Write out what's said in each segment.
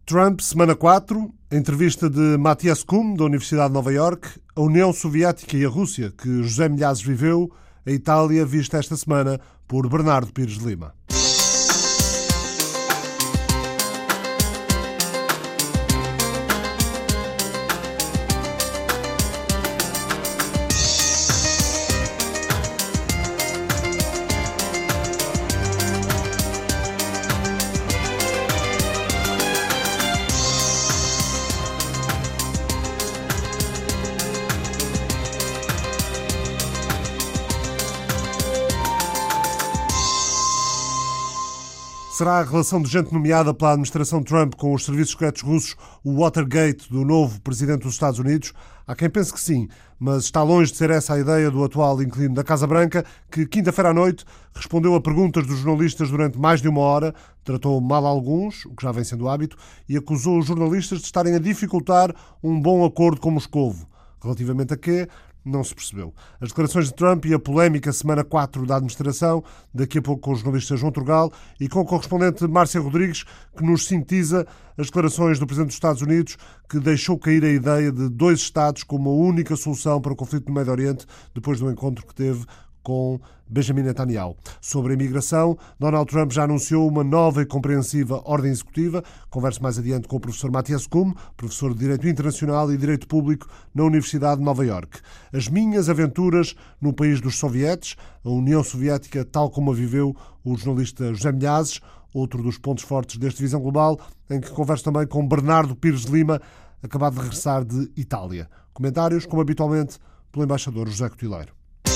Trump, semana 4, entrevista de Matthias Kuhn, da Universidade de Nova Iorque, a União Soviética e a Rússia, que José Milhazes viveu, a Itália, vista esta semana por Bernardo Pires de Lima. Será a relação de gente nomeada pela administração Trump com os serviços secretos russos o Watergate do novo presidente dos Estados Unidos? Há quem pense que sim, mas está longe de ser essa a ideia do atual inquilino da Casa Branca, que quinta-feira à noite respondeu a perguntas dos jornalistas durante mais de uma hora, tratou mal alguns, o que já vem sendo hábito, e acusou os jornalistas de estarem a dificultar um bom acordo com Moscovo. Relativamente a quê? Não se percebeu. As declarações de Trump e a polémica semana 4 da administração, daqui a pouco com o jornalista João Turgal e com o correspondente Márcia Rodrigues, que nos sintetiza as declarações do Presidente dos Estados Unidos, que deixou cair a ideia de dois Estados como a única solução para o conflito no Médio Oriente, depois do encontro que teve com Benjamin Netanyahu. Sobre a imigração, Donald Trump já anunciou uma nova e compreensiva ordem executiva. Converso mais adiante com o professor Matthias Kuhn, professor de Direito Internacional e Direito Público na Universidade de Nova Iorque. As minhas aventuras no país dos sovietes, a União Soviética tal como a viveu o jornalista José Milhazes, outro dos pontos fortes deste Visão Global, em que converso também com Bernardo Pires de Lima, acabado de regressar de Itália. Comentários, como habitualmente, pelo embaixador José Cotileiro.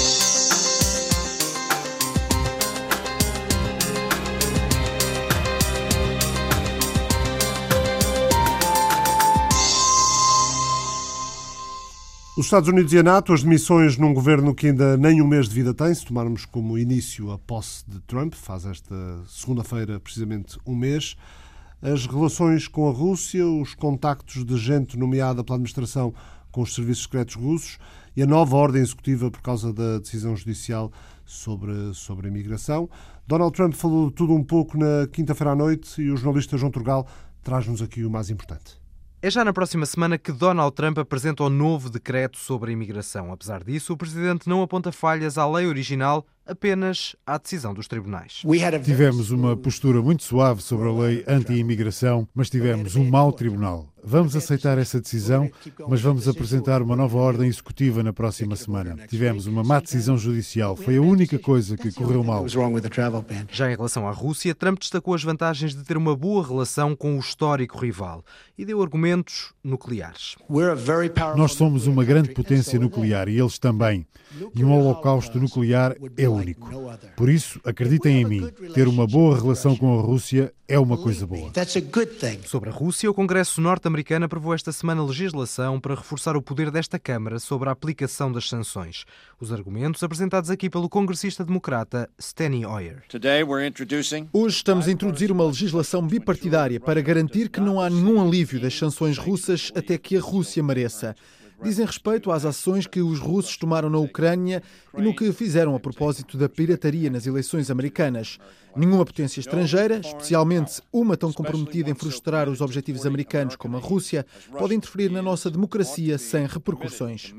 Os Estados Unidos e a NATO, as demissões num governo que ainda nem um mês de vida tem, se tomarmos como início a posse de Trump, faz esta segunda-feira precisamente um mês, as relações com a Rússia, os contactos de gente nomeada pela administração com os serviços secretos russos e a nova ordem executiva por causa da decisão judicial sobre a imigração. Donald Trump falou de tudo um pouco na quinta-feira à noite e o jornalista João Turgal traz-nos aqui o mais importante. É já na próxima semana que Donald Trump apresenta o novo decreto sobre a imigração. Apesar disso, o presidente não aponta falhas à lei original, apenas à decisão dos tribunais. Tivemos uma postura muito suave sobre a lei anti-imigração, mas tivemos um mau tribunal. Vamos aceitar essa decisão, mas vamos apresentar uma nova ordem executiva na próxima semana. Tivemos uma má decisão judicial. Foi a única coisa que correu mal. Já em relação à Rússia, Trump destacou as vantagens de ter uma boa relação com o histórico rival e deu argumentos nucleares. Nós somos uma grande potência nuclear e eles também. E um holocausto nuclear é único. Por isso, acreditem em mim, ter uma boa relação com a Rússia é uma coisa boa. Sobre a Rússia, o Congresso norte-americano aprovou esta semana legislação para reforçar o poder desta Câmara sobre a aplicação das sanções. Os argumentos apresentados aqui pelo congressista democrata Steny Hoyer. Hoje estamos a introduzir uma legislação bipartidária para garantir que não há nenhum alívio das sanções russas até que a Rússia mereça. Dizem respeito às ações que os russos tomaram na Ucrânia e no que fizeram a propósito da pirataria nas eleições americanas. Nenhuma potência estrangeira, especialmente uma tão comprometida em frustrar os objetivos americanos como a Rússia, pode interferir na nossa democracia sem repercussões.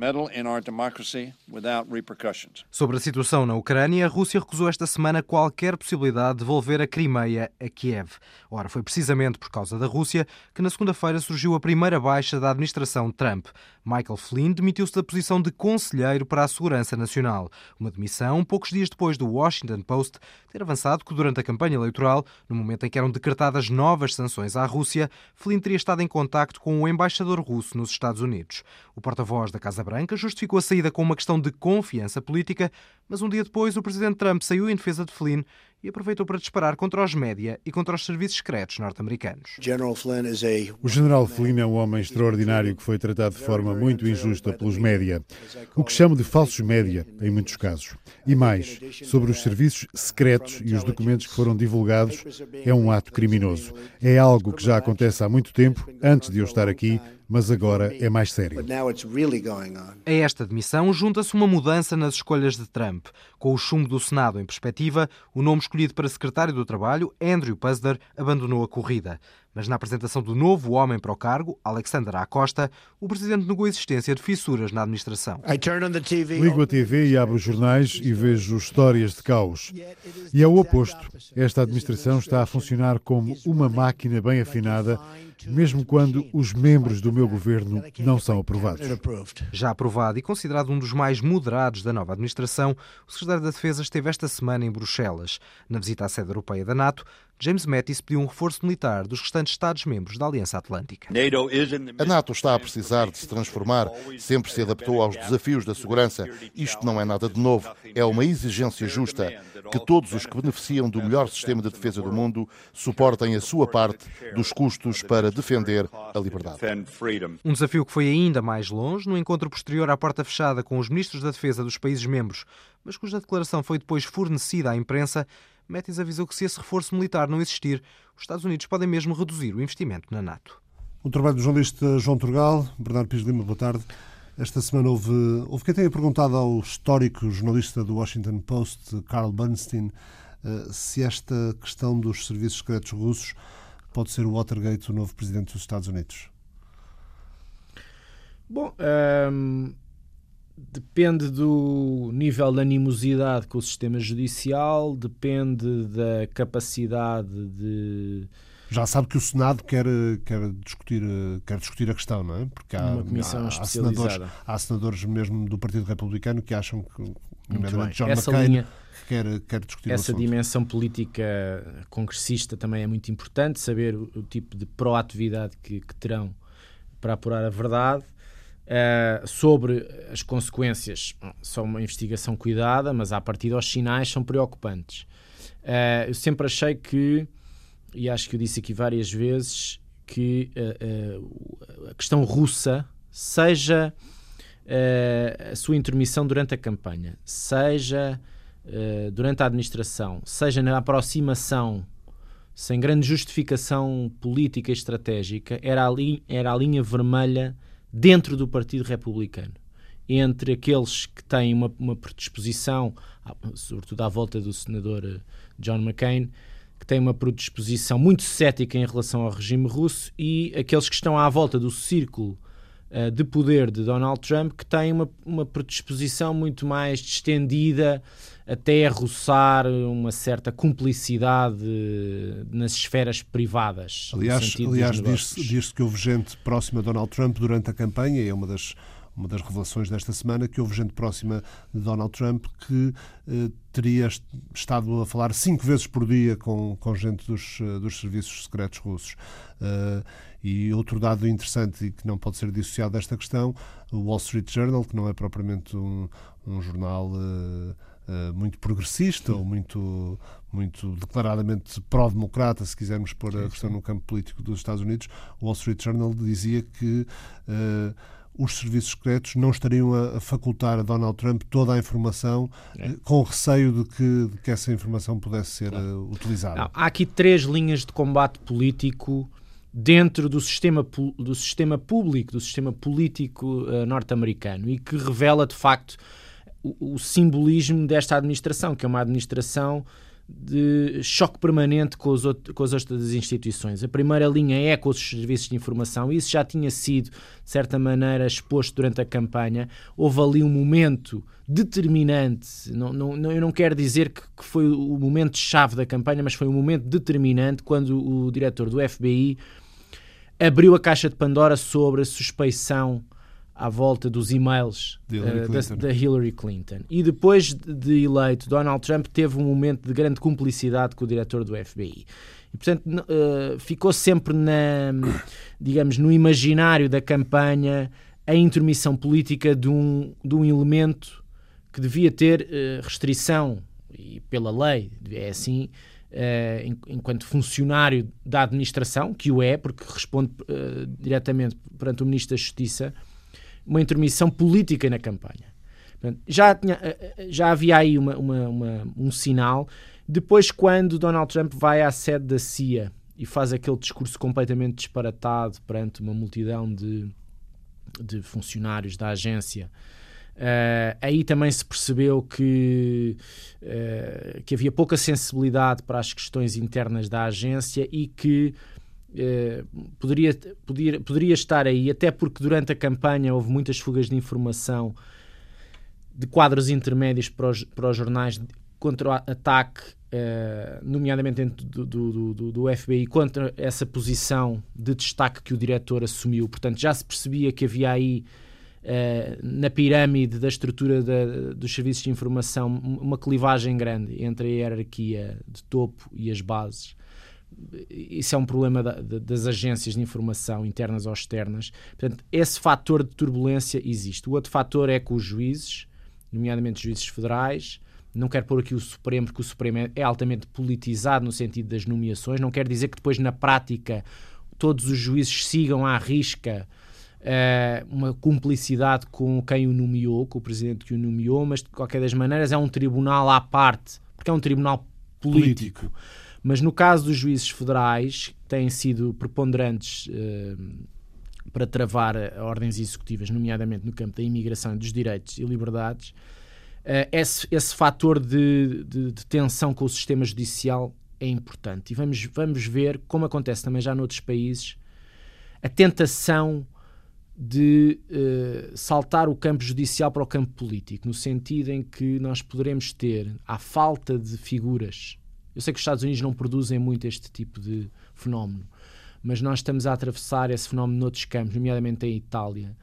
Sobre a situação na Ucrânia, a Rússia recusou esta semana qualquer possibilidade de devolver a Crimeia a Kiev. Ora, foi precisamente por causa da Rússia que na segunda-feira surgiu a primeira baixa da administração Trump. Michael Flynn demitiu-se da posição de conselheiro para a Segurança Nacional. Uma demissão poucos dias depois do Washington Post ter avançado que durante a campanha eleitoral, no momento em que eram decretadas novas sanções à Rússia, Flynn teria estado em contacto com o embaixador russo nos Estados Unidos. O porta-voz da Casa Branca justificou a saída com uma questão de confiança política, mas um dia depois o presidente Trump saiu em defesa de Flynn e aproveitou para disparar contra os média e contra os serviços secretos norte-americanos. O general Flynn é um homem extraordinário que foi tratado de forma muito injusta pelos média. O que chamo de falsos média, em muitos casos. E mais, sobre os serviços secretos e os documentos que foram divulgados, é um ato criminoso. É algo que já acontece há muito tempo, antes de eu estar aqui, mas agora é mais sério. A esta demissão junta-se uma mudança nas escolhas de Trump. Com o chumbo do Senado em perspectiva, o nome escolhido para secretário do Trabalho, Andrew Puzder, abandonou a corrida. Mas na apresentação do novo homem para o cargo, Alexandre Acosta, o presidente negou a existência de fissuras na administração. Ligo a TV e abro os jornais e vejo histórias de caos. E é o oposto. Esta administração está a funcionar como uma máquina bem afinada, mesmo quando os membros do meu governo não são aprovados. Já aprovado e considerado um dos mais moderados da nova administração, o secretário da Defesa esteve esta semana em Bruxelas. Na visita à sede europeia da NATO, James Mattis pediu um reforço militar dos restantes Estados-membros da Aliança Atlântica. A NATO está a precisar de se transformar, sempre se adaptou aos desafios da segurança. Isto não é nada de novo, é uma exigência justa. Que todos os que beneficiam do melhor sistema de defesa do mundo suportem a sua parte dos custos para defender a liberdade. Um desafio que foi ainda mais longe no encontro posterior à porta fechada com os ministros da Defesa dos países-membros, mas cuja declaração foi depois fornecida à imprensa. Mattis avisou que se esse reforço militar não existir, os Estados Unidos podem mesmo reduzir o investimento na NATO. O trabalho do jornalista João Turgal. Bernardo Pires Lima, boa tarde. Esta semana houve quem tenha perguntado ao histórico jornalista do Washington Post, Carl Bernstein, se esta questão dos serviços secretos russos pode ser o Watergate do novo presidente dos Estados Unidos. Bom, depende do nível de animosidade com o sistema judicial, depende da capacidade de... Já sabe que o Senado quer discutir a questão, não é? Porque há uma comissão especializada. Há senadores mesmo do Partido Republicano que acham que, nomeadamente John essa McCain, linha, quer discutir o assunto. Essa dimensão política congressista também é muito importante, saber o tipo de proatividade que terão para apurar a verdade. Sobre as consequências, só uma investigação cuidada, mas à partida os sinais são preocupantes. Eu sempre achei que, e acho que eu disse aqui várias vezes, que a questão russa, seja a sua intermissão durante a campanha, seja durante a administração, seja na aproximação sem grande justificação política e estratégica, era a linha vermelha dentro do Partido Republicano, entre aqueles que têm uma predisposição, sobretudo à volta do senador John McCain, que têm uma predisposição muito cética em relação ao regime russo, e aqueles que estão à volta do círculo de poder de Donald Trump, que têm uma predisposição muito mais distendida, até a roçar uma certa cumplicidade nas esferas privadas. Aliás diz-se que houve gente próxima a Donald Trump durante a campanha, e é uma das revelações desta semana, que houve gente próxima de Donald Trump que teria estado a falar 5 vezes por dia com gente dos serviços secretos russos. E outro dado interessante e que não pode ser dissociado desta questão, o Wall Street Journal, que não é propriamente um jornal muito progressista ou muito declaradamente pró-democrata, se quisermos pôr a questão no campo político dos Estados Unidos, o Wall Street Journal dizia que os serviços secretos não estariam a facultar a Donald Trump toda a informação, com receio de que essa informação pudesse ser utilizada. Não, há aqui 3 linhas de combate político dentro do sistema público, do sistema político norte-americano, e que revela, de facto, o simbolismo desta administração, que é uma administração de choque permanente com as outras instituições. A primeira linha é com os serviços de informação, e isso já tinha sido, de certa maneira, exposto durante a campanha. Houve ali um momento determinante, eu não quero dizer que foi o momento-chave da campanha, mas foi um momento determinante quando o diretor do FBI abriu a caixa de Pandora sobre a suspeição à volta dos e-mails da Hillary Clinton. E depois de eleito, Donald Trump teve um momento de grande cumplicidade com o diretor do FBI. E, portanto, ficou sempre no imaginário da campanha a intermissão política de um elemento que devia ter restrição, e pela lei é assim, enquanto funcionário da administração, que o é, porque responde diretamente perante o Ministro da Justiça, uma intermissão política na campanha. Portanto, já havia aí um sinal. Depois, quando Donald Trump vai à sede da CIA e faz aquele discurso completamente disparatado perante uma multidão de funcionários da agência, aí também se percebeu que havia pouca sensibilidade para as questões internas da agência, e que poderia estar aí, até porque durante a campanha houve muitas fugas de informação de quadros intermédios para os jornais contra o ataque, nomeadamente dentro do FBI, contra essa posição de destaque que o diretor assumiu. Portanto, já se percebia que havia aí, na pirâmide da estrutura dos serviços de informação, uma clivagem grande entre a hierarquia de topo e as bases. Isso é um problema das agências de informação internas ou externas. Portanto, esse fator de turbulência existe. O outro fator é que os juízes, nomeadamente os juízes federais, não quero pôr aqui o Supremo, porque o Supremo é altamente politizado no sentido das nomeações, não quer dizer que depois na prática todos os juízes sigam à risca uma cumplicidade com quem o nomeou, com o presidente que o nomeou, mas de qualquer das maneiras é um tribunal à parte, porque é um tribunal político. Mas no caso dos juízes federais, que têm sido preponderantes para travar ordens executivas, nomeadamente no campo da imigração, dos direitos e liberdades, esse fator de tensão com o sistema judicial é importante. E vamos ver, como acontece também já noutros países, a tentação de saltar o campo judicial para o campo político, no sentido em que nós poderemos ter, à falta de figuras. Eu sei que os Estados Unidos não produzem muito este tipo de fenómeno, mas nós estamos a atravessar esse fenómeno noutros campos, nomeadamente em Itália,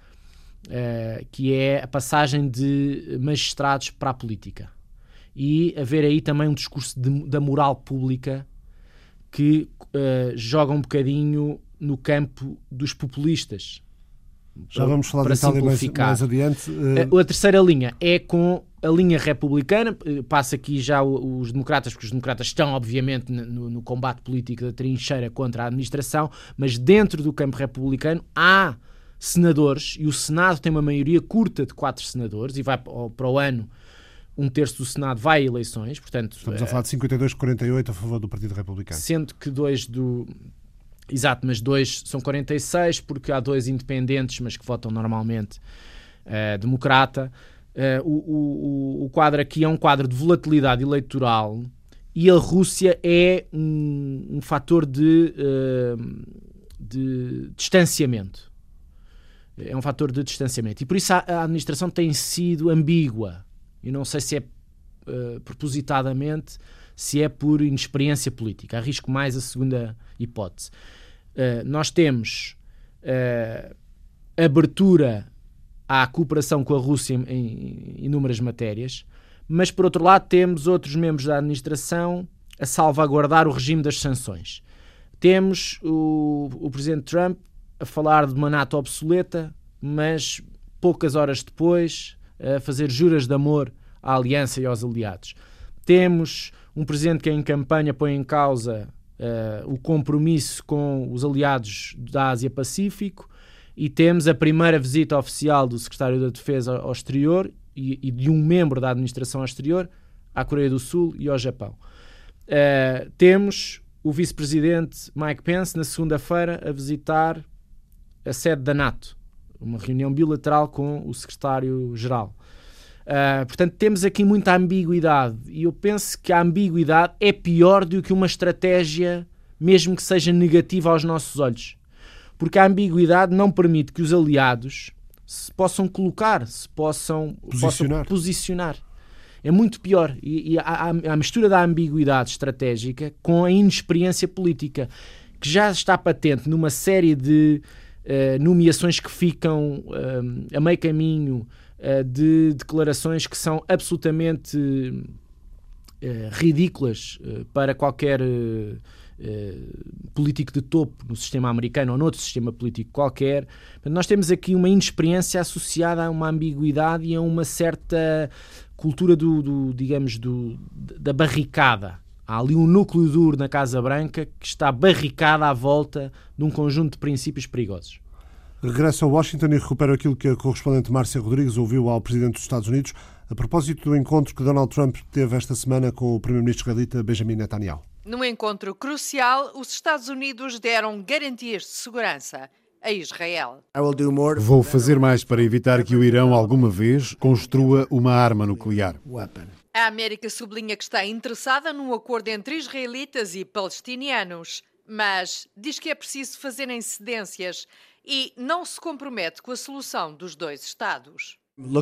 que é a passagem de magistrados para a política. E haver aí também um discurso da moral pública que joga um bocadinho no campo dos populistas. Já vamos falar de Itália mais adiante. A terceira linha é com a linha republicana. Passa aqui já os democratas, porque os democratas estão, obviamente, no combate político da trincheira contra a administração, mas dentro do campo republicano há senadores, e o Senado tem uma maioria curta de 4 senadores, e vai para o ano 1/3 do Senado vai a eleições. Portanto, estamos a falar de 52-48 a favor do Partido Republicano. Sendo que 2 do... Exato, mas 2 são 46, porque há 2 independentes, mas que votam normalmente democrata. O quadro aqui é um quadro de volatilidade eleitoral, e a Rússia é um fator de distanciamento. É um fator de distanciamento. E por isso a administração tem sido ambígua. Eu não sei se é propositadamente, se é por inexperiência política. Arrisco mais a segunda hipótese. Nós temos abertura à cooperação com a Rússia em inúmeras matérias, mas por outro lado temos outros membros da administração a salvaguardar o regime das sanções. Temos o presidente Trump a falar de uma NATO obsoleta, mas poucas horas depois a fazer juras de amor à aliança e aos aliados. Temos um presidente que em campanha põe em causa o compromisso com os aliados da Ásia-Pacífico, e temos a primeira visita oficial do secretário da Defesa ao exterior e de um membro da administração ao exterior à Coreia do Sul e ao Japão. Temos o vice-presidente Mike Pence na segunda-feira a visitar a sede da NATO, uma reunião bilateral com o secretário-geral. Portanto, temos aqui muita ambiguidade, e eu penso que a ambiguidade é pior do que uma estratégia, mesmo que seja negativa aos nossos olhos, porque a ambiguidade não permite que os aliados se possam colocar, se possam posicionar. É muito pior, e a mistura da ambiguidade estratégica com a inexperiência política, que já está patente numa série de nomeações que ficam a meio caminho, de declarações que são absolutamente ridículas para qualquer político de topo no sistema americano ou noutro sistema político qualquer. Nós temos aqui uma inexperiência associada a uma ambiguidade e a uma certa cultura da barricada. Há ali um núcleo duro na Casa Branca que está barricada à volta de um conjunto de princípios perigosos. Regressa a Washington e recupera aquilo que a correspondente Márcia Rodrigues ouviu ao Presidente dos Estados Unidos a propósito do encontro que Donald Trump teve esta semana com o Primeiro-Ministro israelita Benjamin Netanyahu. Num encontro crucial, os Estados Unidos deram garantias de segurança a Israel. Vou fazer mais para evitar que o Irão alguma vez construa uma arma nuclear. A América sublinha que está interessada num acordo entre israelitas e palestinianos, mas diz que é preciso fazerem cedências e não se compromete com a solução dos 2 Estados.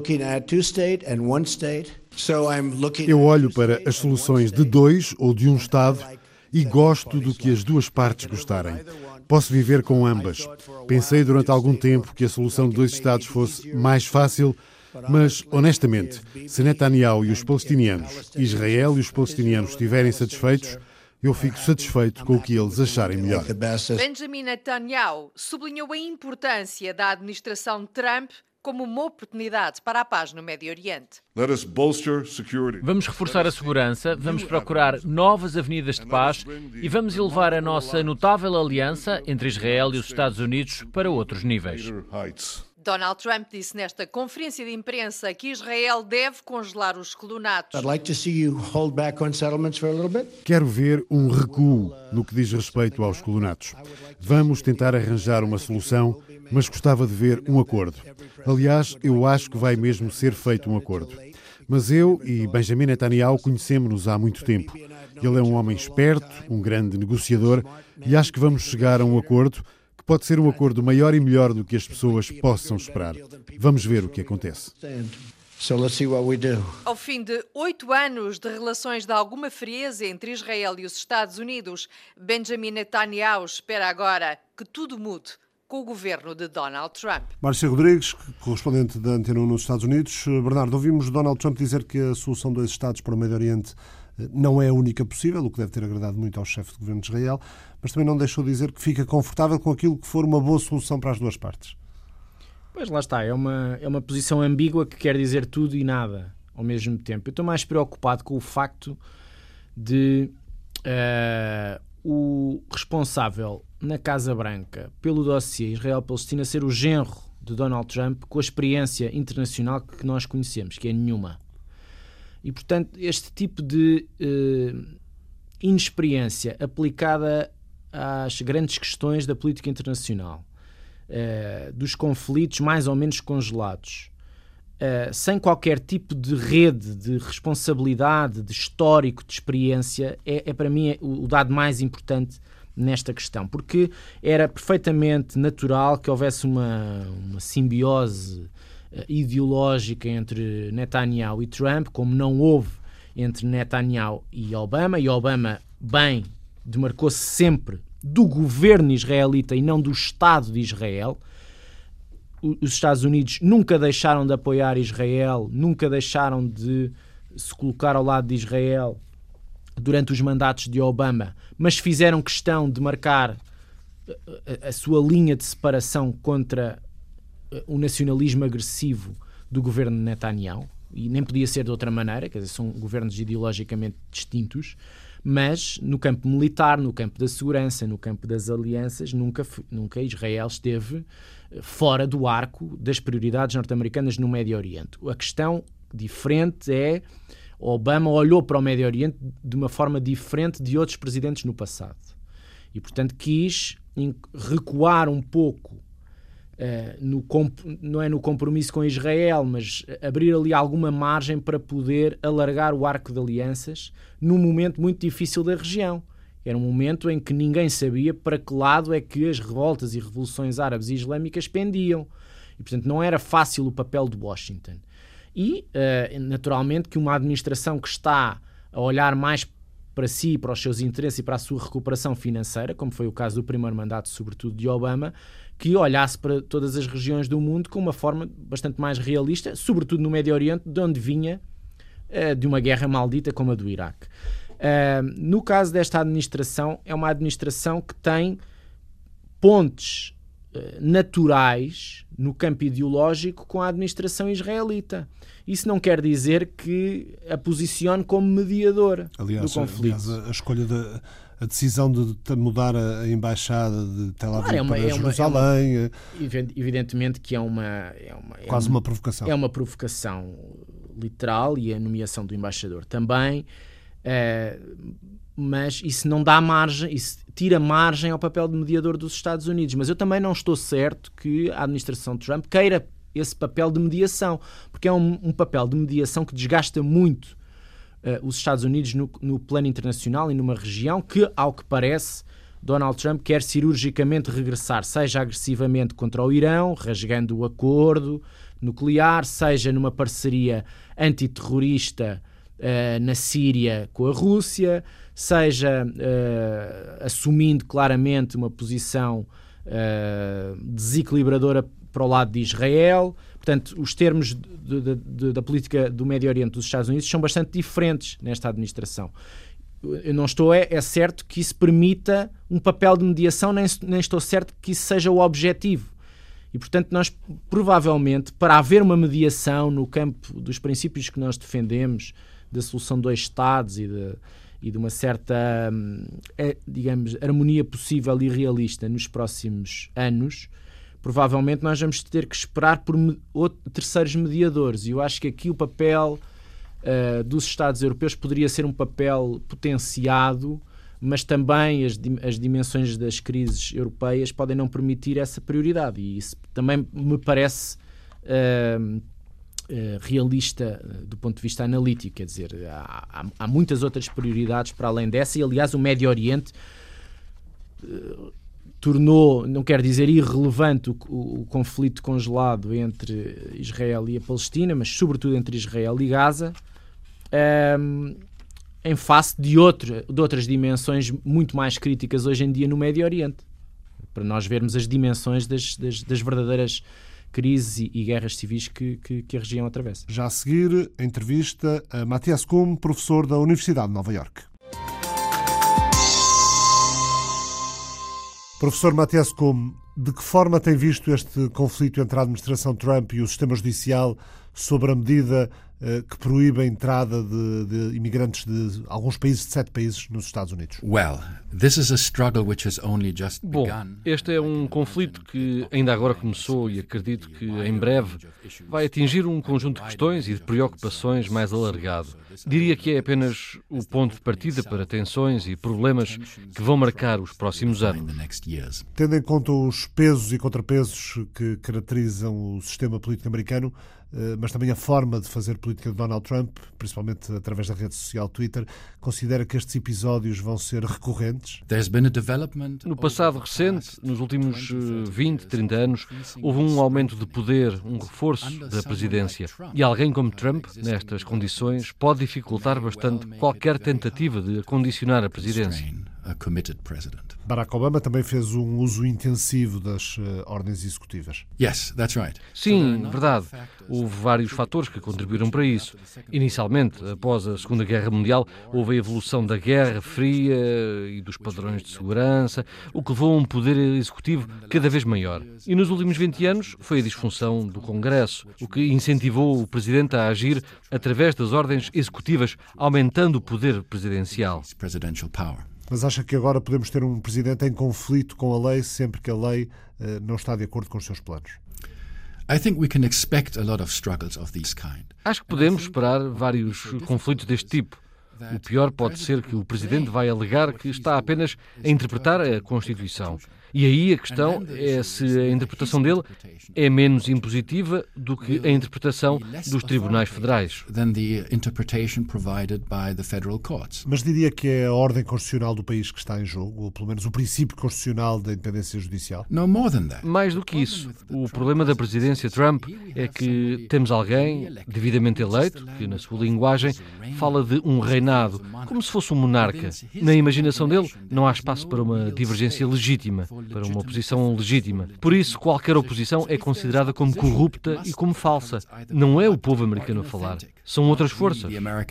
Eu olho para as soluções de 2 ou de um Estado e gosto do que as duas partes gostarem. Posso viver com ambas. Pensei durante algum tempo que a solução de 2 Estados fosse mais fácil, mas, honestamente, se Netanyahu e os palestinianos, Israel e os palestinianos estiverem satisfeitos, eu fico satisfeito com o que eles acharem melhor. Benjamin Netanyahu sublinhou a importância da administração Trump como uma oportunidade para a paz no Médio Oriente. Vamos reforçar a segurança, vamos procurar novas avenidas de paz e vamos elevar a nossa notável aliança entre Israel e os Estados Unidos para outros níveis. Donald Trump disse nesta conferência de imprensa que Israel deve congelar os escalonatos. Quero ver um recuo no que diz respeito aos escalonatos. Vamos tentar arranjar uma solução, mas gostava de ver um acordo. Aliás, eu acho que vai mesmo ser feito um acordo. Mas eu e Benjamin Netanyahu conhecemos-nos há muito tempo. Ele é um homem esperto, um grande negociador, e acho que vamos chegar a um acordo que pode ser um acordo maior e melhor do que as pessoas possam esperar. Vamos ver o que acontece. Ao fim de 8 anos de relações de alguma frieza entre Israel e os Estados Unidos, Benjamin Netanyahu espera agora que tudo mude com o governo de Donald Trump. Márcia Rodrigues, correspondente da Antena 1 nos Estados Unidos. Bernardo, ouvimos Donald Trump dizer que a solução de 2 Estados para o Médio Oriente não é a única possível, o que deve ter agradado muito ao chefe de governo de Israel, mas também não deixou de dizer que fica confortável com aquilo que for uma boa solução para as duas partes. Pois lá está, é uma posição ambígua que quer dizer tudo e nada ao mesmo tempo. Eu estou mais preocupado com o facto de o responsável na Casa Branca pelo dossiê Israel-Palestina ser o genro de Donald Trump com a experiência internacional que nós conhecemos, que é nenhuma. E, portanto, este tipo de inexperiência aplicada às grandes questões da política internacional, dos conflitos mais ou menos congelados, sem qualquer tipo de rede, de responsabilidade, de histórico, de experiência, é para mim o dado mais importante nesta questão, porque era perfeitamente natural que houvesse uma simbiose ideológica entre Netanyahu e Trump, como não houve entre Netanyahu e Obama bem demarcou-se sempre do governo israelita e não do Estado de Israel. Os Estados Unidos nunca deixaram de apoiar Israel, nunca deixaram de se colocar ao lado de Israel durante os mandatos de Obama, mas fizeram questão de marcar a sua linha de separação contra o nacionalismo agressivo do governo de Netanyahu, e nem podia ser de outra maneira, quer dizer, são governos ideologicamente distintos, mas no campo militar, no campo da segurança, no campo das alianças, nunca Israel esteve fora do arco das prioridades norte-americanas no Médio Oriente. A questão diferente é Obama olhou para o Médio Oriente de uma forma diferente de outros presidentes no passado. E, portanto, quis recuar um pouco, não é no compromisso com Israel, mas abrir ali alguma margem para poder alargar o arco de alianças num momento muito difícil da região. Era um momento em que ninguém sabia para que lado é que as revoltas e revoluções árabes e islâmicas pendiam. E, portanto, não era fácil o papel de Washington. E, naturalmente, que uma administração que está a olhar mais para si, para os seus interesses e para a sua recuperação financeira, como foi o caso do primeiro mandato, sobretudo de Obama, que olhasse para todas as regiões do mundo com uma forma bastante mais realista, sobretudo no Médio Oriente, de onde vinha de uma guerra maldita como a do Iraque. No caso desta administração, é uma administração que tem pontes naturais no campo ideológico com a administração israelita. Isso não quer dizer que a posicione como mediadora do conflito. Aliás, a escolha a decisão de mudar a embaixada de Tel Aviv para Jerusalém... Evidentemente que é quase uma provocação. É uma provocação literal, e a nomeação do embaixador também, mas isso não dá margem, isso tira margem ao papel de mediador dos Estados Unidos. Mas eu também não estou certo que a administração Trump queira esse papel de mediação, porque é um papel de mediação que desgasta muito os Estados Unidos no plano internacional e numa região que, ao que parece, Donald Trump quer cirurgicamente regressar, seja agressivamente contra o Irão, rasgando o acordo nuclear, seja numa parceria antiterrorista na Síria com a Rússia, seja assumindo claramente uma posição desequilibradora para o lado de Israel. Portanto, os termos da política do Médio Oriente dos Estados Unidos são bastante diferentes nesta administração. Eu não estou é certo que isso permita um papel de mediação, nem estou certo que isso seja o objetivo. E, portanto, nós provavelmente, para haver uma mediação no campo dos princípios que nós defendemos, da solução de 2 Estados e de uma certa, digamos, harmonia possível e realista nos próximos anos, provavelmente nós vamos ter que esperar por terceiros mediadores. E eu acho que aqui o papel dos Estados europeus poderia ser um papel potenciado, mas também as dimensões das crises europeias podem não permitir essa prioridade. E isso também me parece realista do ponto de vista analítico. Quer dizer, há muitas outras prioridades para além dessa, e aliás o Médio Oriente tornou, não quero dizer irrelevante, o conflito congelado entre Israel e a Palestina, mas sobretudo entre Israel e Gaza, em face de outras dimensões muito mais críticas hoje em dia no Médio Oriente, para nós vermos as dimensões das verdadeiras crises e guerras civis que a região atravessa. Já a seguir, a entrevista a Matthias Kuhn, professor da Universidade de Nova Iorque. Professor Matthias Kuhn, de que forma tem visto este conflito entre a administração Trump e o sistema judicial sobre a medida que proíbe a entrada de imigrantes de alguns países, de 7 países, nos Estados Unidos? Bom, este é um conflito que ainda agora começou e acredito que em breve vai atingir um conjunto de questões e de preocupações mais alargado. Diria que é apenas o ponto de partida para tensões e problemas que vão marcar os próximos anos. Tendo em conta os pesos e contrapesos que caracterizam o sistema político americano, mas também a forma de fazer política de Donald Trump, principalmente através da rede social Twitter, considera que estes episódios vão ser recorrentes? No passado recente, nos últimos 20, 30 anos, houve um aumento de poder, um reforço da presidência. E alguém como Trump, nestas condições, pode dificultar bastante qualquer tentativa de acondicionar a presidência. Barack Obama também fez um uso intensivo das ordens executivas. Sim, verdade. Houve vários fatores que contribuíram para isso. Inicialmente, após a Segunda Guerra Mundial, houve a evolução da Guerra Fria e dos padrões de segurança, o que levou a um poder executivo cada vez maior. E nos últimos 20 anos foi a disfunção do Congresso, o que incentivou o Presidente a agir através das ordens executivas, aumentando o poder presidencial. Mas acha que agora podemos ter um presidente em conflito com a lei sempre que a lei não está de acordo com os seus planos? Acho que podemos esperar vários conflitos deste tipo. O pior pode ser que o Presidente vai alegar que está apenas a interpretar a Constituição. E aí a questão é se a interpretação dele é menos impositiva do que a interpretação dos tribunais federais. Mas diria que é a ordem constitucional do país que está em jogo, ou pelo menos o princípio constitucional da independência judicial? Mais do que isso. O problema da presidência Trump é que temos alguém devidamente eleito, que na sua linguagem fala de um reinado, como se fosse um monarca. Na imaginação dele não há espaço para uma divergência legítima, para uma oposição legítima. Por isso, qualquer oposição é considerada como corrupta e como falsa. Não é o povo americano a falar, são outras forças.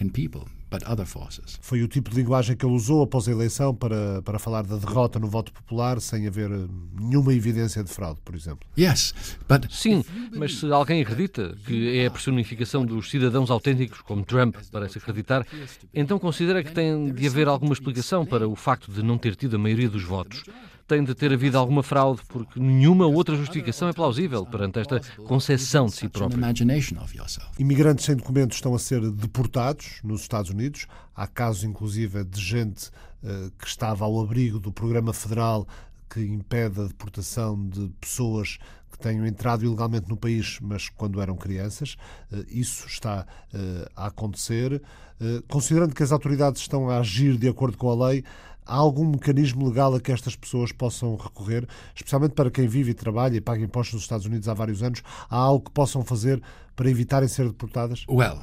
Foi o tipo de linguagem que ele usou após a eleição para falar da derrota no voto popular sem haver nenhuma evidência de fraude, por exemplo. Sim, mas se alguém acredita que é a personificação dos cidadãos autênticos, como Trump parece acreditar, então considera que tem de haver alguma explicação para o facto de não ter tido a maioria dos votos. Tem de ter havido alguma fraude, porque nenhuma outra justificação é plausível perante esta concepção de si próprio. Imigrantes sem documentos estão a ser deportados nos Estados Unidos. Há casos, inclusive, de gente que estava ao abrigo do programa federal que impede a deportação de pessoas que tenham entrado ilegalmente no país, mas quando eram crianças. Isso está a acontecer. Considerando que as autoridades estão a agir de acordo com a lei, Há algum mecanismo legal a que estas pessoas possam recorrer, especialmente para quem vive e trabalha e paga impostos nos Estados Unidos há vários anos? Há algo que possam fazer para evitarem ser deportadas?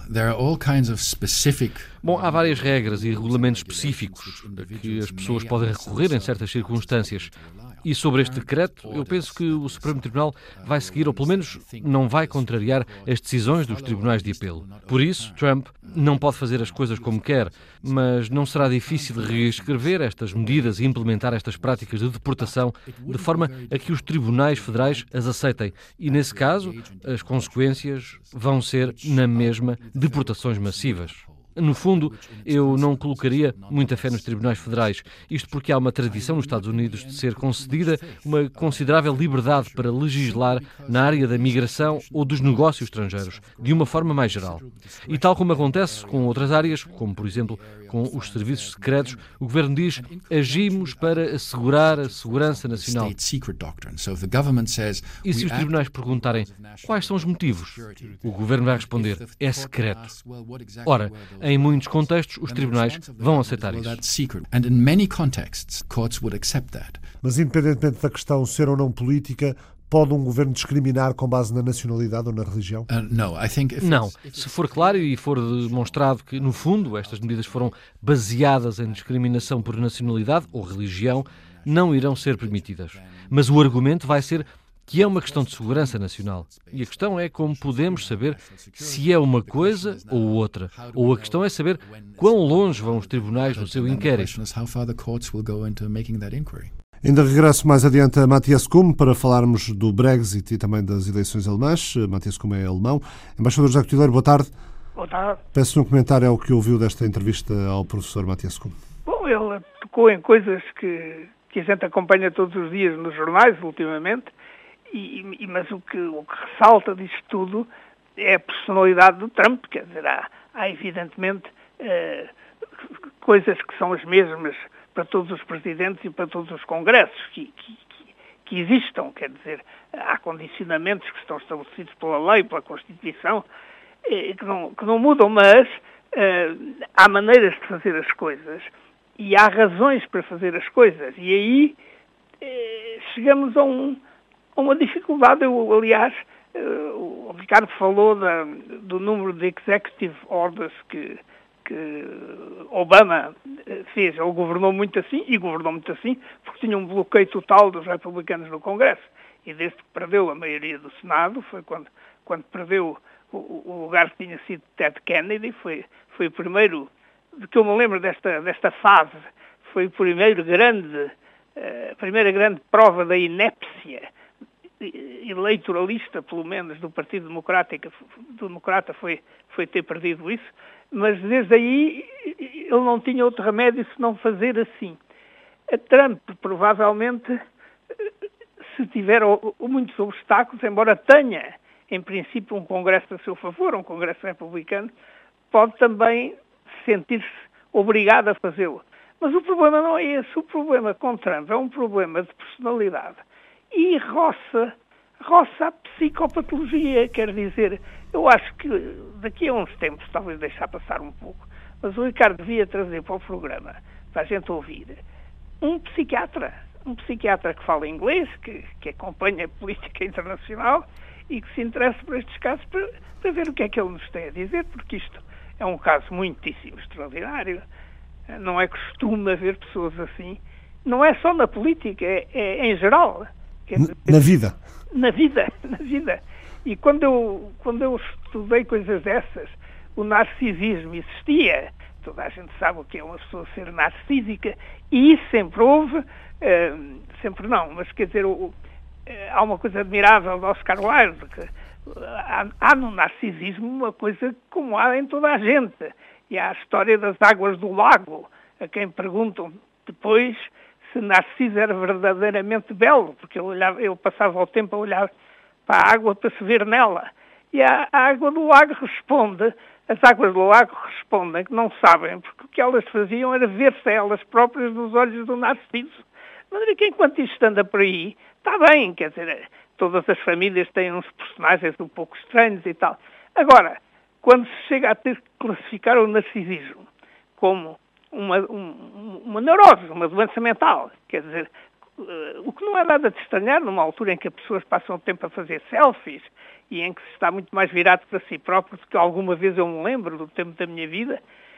Bom, há várias regras e regulamentos específicos a que as pessoas podem recorrer em certas circunstâncias. E sobre este decreto, eu penso que o Supremo Tribunal vai seguir, ou pelo menos não vai contrariar, as decisões dos tribunais de apelo. Por isso, Trump não pode fazer as coisas como quer, mas não será difícil reescrever estas medidas e implementar estas práticas de deportação de forma a que os tribunais federais as aceitem. E, nesse caso, as consequências vão ser, na mesma, deportações massivas. No fundo, eu não colocaria muita fé nos tribunais federais, isto porque há uma tradição nos Estados Unidos de ser concedida uma considerável liberdade para legislar na área da migração ou dos negócios estrangeiros, de uma forma mais geral. E tal como acontece com outras áreas, como por exemplo com os serviços secretos, o Governo diz: agimos para assegurar a segurança nacional. E se os tribunais perguntarem quais são os motivos, o Governo vai responder: é secreto. Ora, em muitos contextos, os tribunais vão aceitar isso. Mas, independentemente da questão ser ou não política, pode um governo discriminar com base na nacionalidade ou na religião? Não. Se for claro e for demonstrado que, no fundo, estas medidas foram baseadas em discriminação por nacionalidade ou religião, não irão ser permitidas. Mas o argumento vai ser que é uma questão de segurança nacional. E a questão é como podemos saber se é uma coisa ou outra. Ou a questão é saber quão longe vão os tribunais no seu inquérito. Ainda regresso mais adiante a Matthias Kuhn para falarmos do Brexit e também das eleições alemãs. Matthias Kuhn é alemão. Embaixador José Coutilheiro, boa tarde. Boa tarde. Peço-lhe um comentário ao que ouviu desta entrevista ao professor Matthias Kuhn. Bom, ele tocou em coisas que a gente acompanha todos os dias nos jornais, ultimamente, mas o que ressalta disto tudo é a personalidade do Trump. Quer dizer, há evidentemente coisas que são as mesmas para todos os presidentes e para todos os congressos que existam. Quer dizer, há condicionamentos que estão estabelecidos pela lei, pela Constituição, que não mudam, mas há maneiras de fazer as coisas e há razões para fazer as coisas. E aí chegamos a uma dificuldade. Aliás, o Ricardo falou do número de executive orders que Obama fez. Ele governou muito assim, porque tinha um bloqueio total dos republicanos no Congresso. E desde que perdeu a maioria do Senado, foi quando perdeu o lugar que tinha sido Ted Kennedy, foi o primeiro, de que eu me lembro desta fase, foi a primeira grande prova da inépcia eleitoralista, pelo menos, do Partido Democrata foi ter perdido isso, mas desde aí ele não tinha outro remédio senão fazer assim. A Trump, provavelmente, se tiver muitos obstáculos, embora tenha, em princípio, um Congresso a seu favor, um Congresso republicano, pode também sentir-se obrigado a fazê-lo. Mas o problema não é esse. O problema com Trump é um problema de personalidade e roça a psicopatologia. Quer dizer, eu acho que daqui a uns tempos, talvez deixar passar um pouco, mas o Ricardo devia trazer para o programa, para a gente ouvir, um psiquiatra que fala inglês, que acompanha a política internacional e que se interessa por estes casos para ver o que é que ele nos tem a dizer, porque isto é um caso muitíssimo extraordinário. Não é costume haver pessoas assim. Não é só na política, é em geral. Na vida. Na vida. E quando eu estudei coisas dessas, o narcisismo existia. Toda a gente sabe o que é uma pessoa ser narcísica, e isso sempre houve, sempre não, mas quer dizer, há uma coisa admirável do Oscar Wilde, que há no narcisismo uma coisa como há em toda a gente. E há a história das águas do lago, a quem perguntam depois se Narciso era verdadeiramente belo, porque ele passava o tempo a olhar para a água para se ver nela. E a água do lago responde, as águas do lago respondem que não sabem, porque o que elas faziam era ver-se a elas próprias nos olhos do Narciso. Mas enquanto isto anda por aí, está bem, quer dizer, todas as famílias têm uns personagens um pouco estranhos e tal. Agora, quando se chega a ter que classificar o narcisismo como uma neurose, uma doença mental. Quer dizer, o que não é nada de estranhar numa altura em que as pessoas passam o tempo a fazer selfies e em que se está muito mais virado para si próprio do que alguma vez eu me lembro do tempo da minha vida.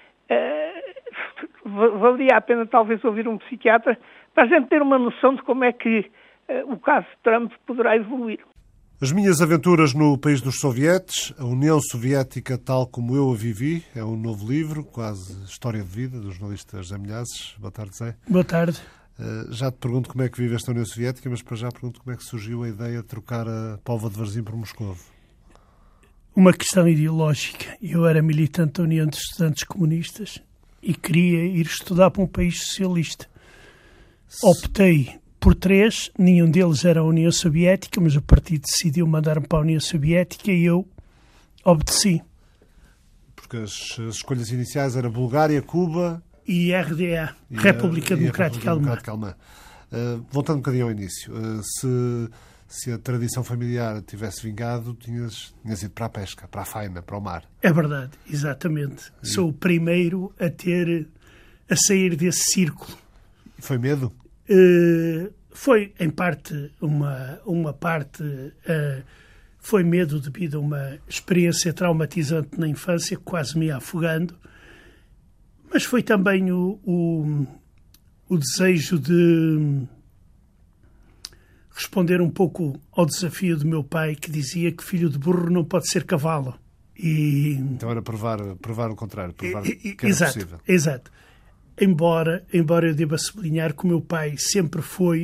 Valia a pena talvez ouvir um psiquiatra para a gente ter uma noção de como é que o caso de Trump poderá evoluir. As minhas aventuras no país dos sovietes, a União Soviética tal como eu a vivi, é um novo livro, quase história de vida, do jornalista José Milhazes. Boa tarde, Zé. Boa tarde. Já te pergunto como é que vive esta União Soviética, mas para já pergunto como é que surgiu a ideia de trocar a Póvoa de Varzim por Moscovo. Uma questão ideológica. Eu era militante da União de Estudantes Comunistas e queria ir estudar para um país socialista. Optei por 3, nenhum deles era a União Soviética, mas o partido decidiu mandar-me para a União Soviética e eu obedeci. Porque as escolhas iniciais eram Bulgária, Cuba... E RDA, República Democrática Alemã. Voltando um bocadinho ao início, se a tradição familiar tivesse vingado, tinhas ido para a pesca, para a faina, para o mar. É verdade, exatamente. Sou o primeiro a sair desse círculo. E foi medo? Foi, em parte, uma parte... foi medo devido a uma experiência traumatizante na infância, quase me afogando. Mas foi também o desejo de responder um pouco ao desafio do meu pai, que dizia que filho de burro não pode ser cavalo. Então era provar o contrário, provar que era possível. Exato. Embora eu deva sublinhar que o meu pai sempre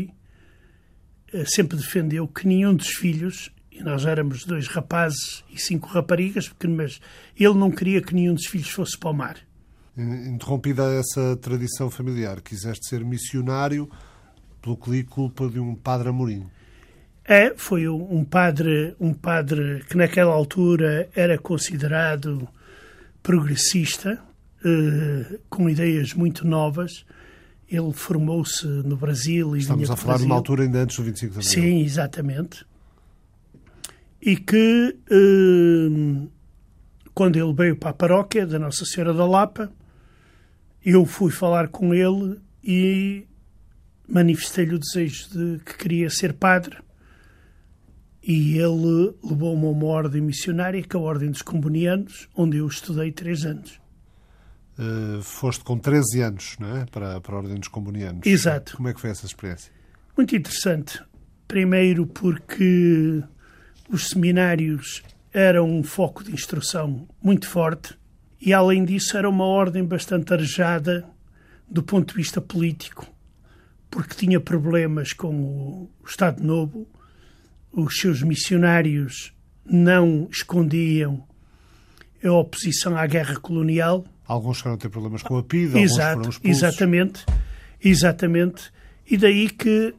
defendeu que nenhum dos filhos, e nós éramos 2 rapazes e 5 raparigas, mas ele não queria que nenhum dos filhos fosse para o mar. Interrompida essa tradição familiar, quiseste ser missionário pelo que li culpa de um padre Amorim. Foi um padre que naquela altura era considerado progressista, com ideias muito novas. Ele formou-se no Brasil. Estamos a falar numa altura ainda antes do 25 de abril. Sim, exatamente. E que, quando ele veio para a paróquia da Nossa Senhora da Lapa, eu fui falar com ele e manifestei-lhe o desejo de que queria ser padre. E ele levou-me a uma ordem missionária, que é a Ordem dos Combonianos, onde eu estudei 3 anos. Foste com 13 anos, não é? Para a Ordem dos Combonianos. Exato. Como é que foi essa experiência? Muito interessante. Primeiro porque os seminários eram um foco de instrução muito forte e, além disso, era uma ordem bastante arejada do ponto de vista político, porque tinha problemas com o Estado Novo. Os seus missionários não escondiam a oposição à guerra colonial. Alguns chegaram a ter problemas com a PIDE, alguns foram expulsos. Exatamente. E daí que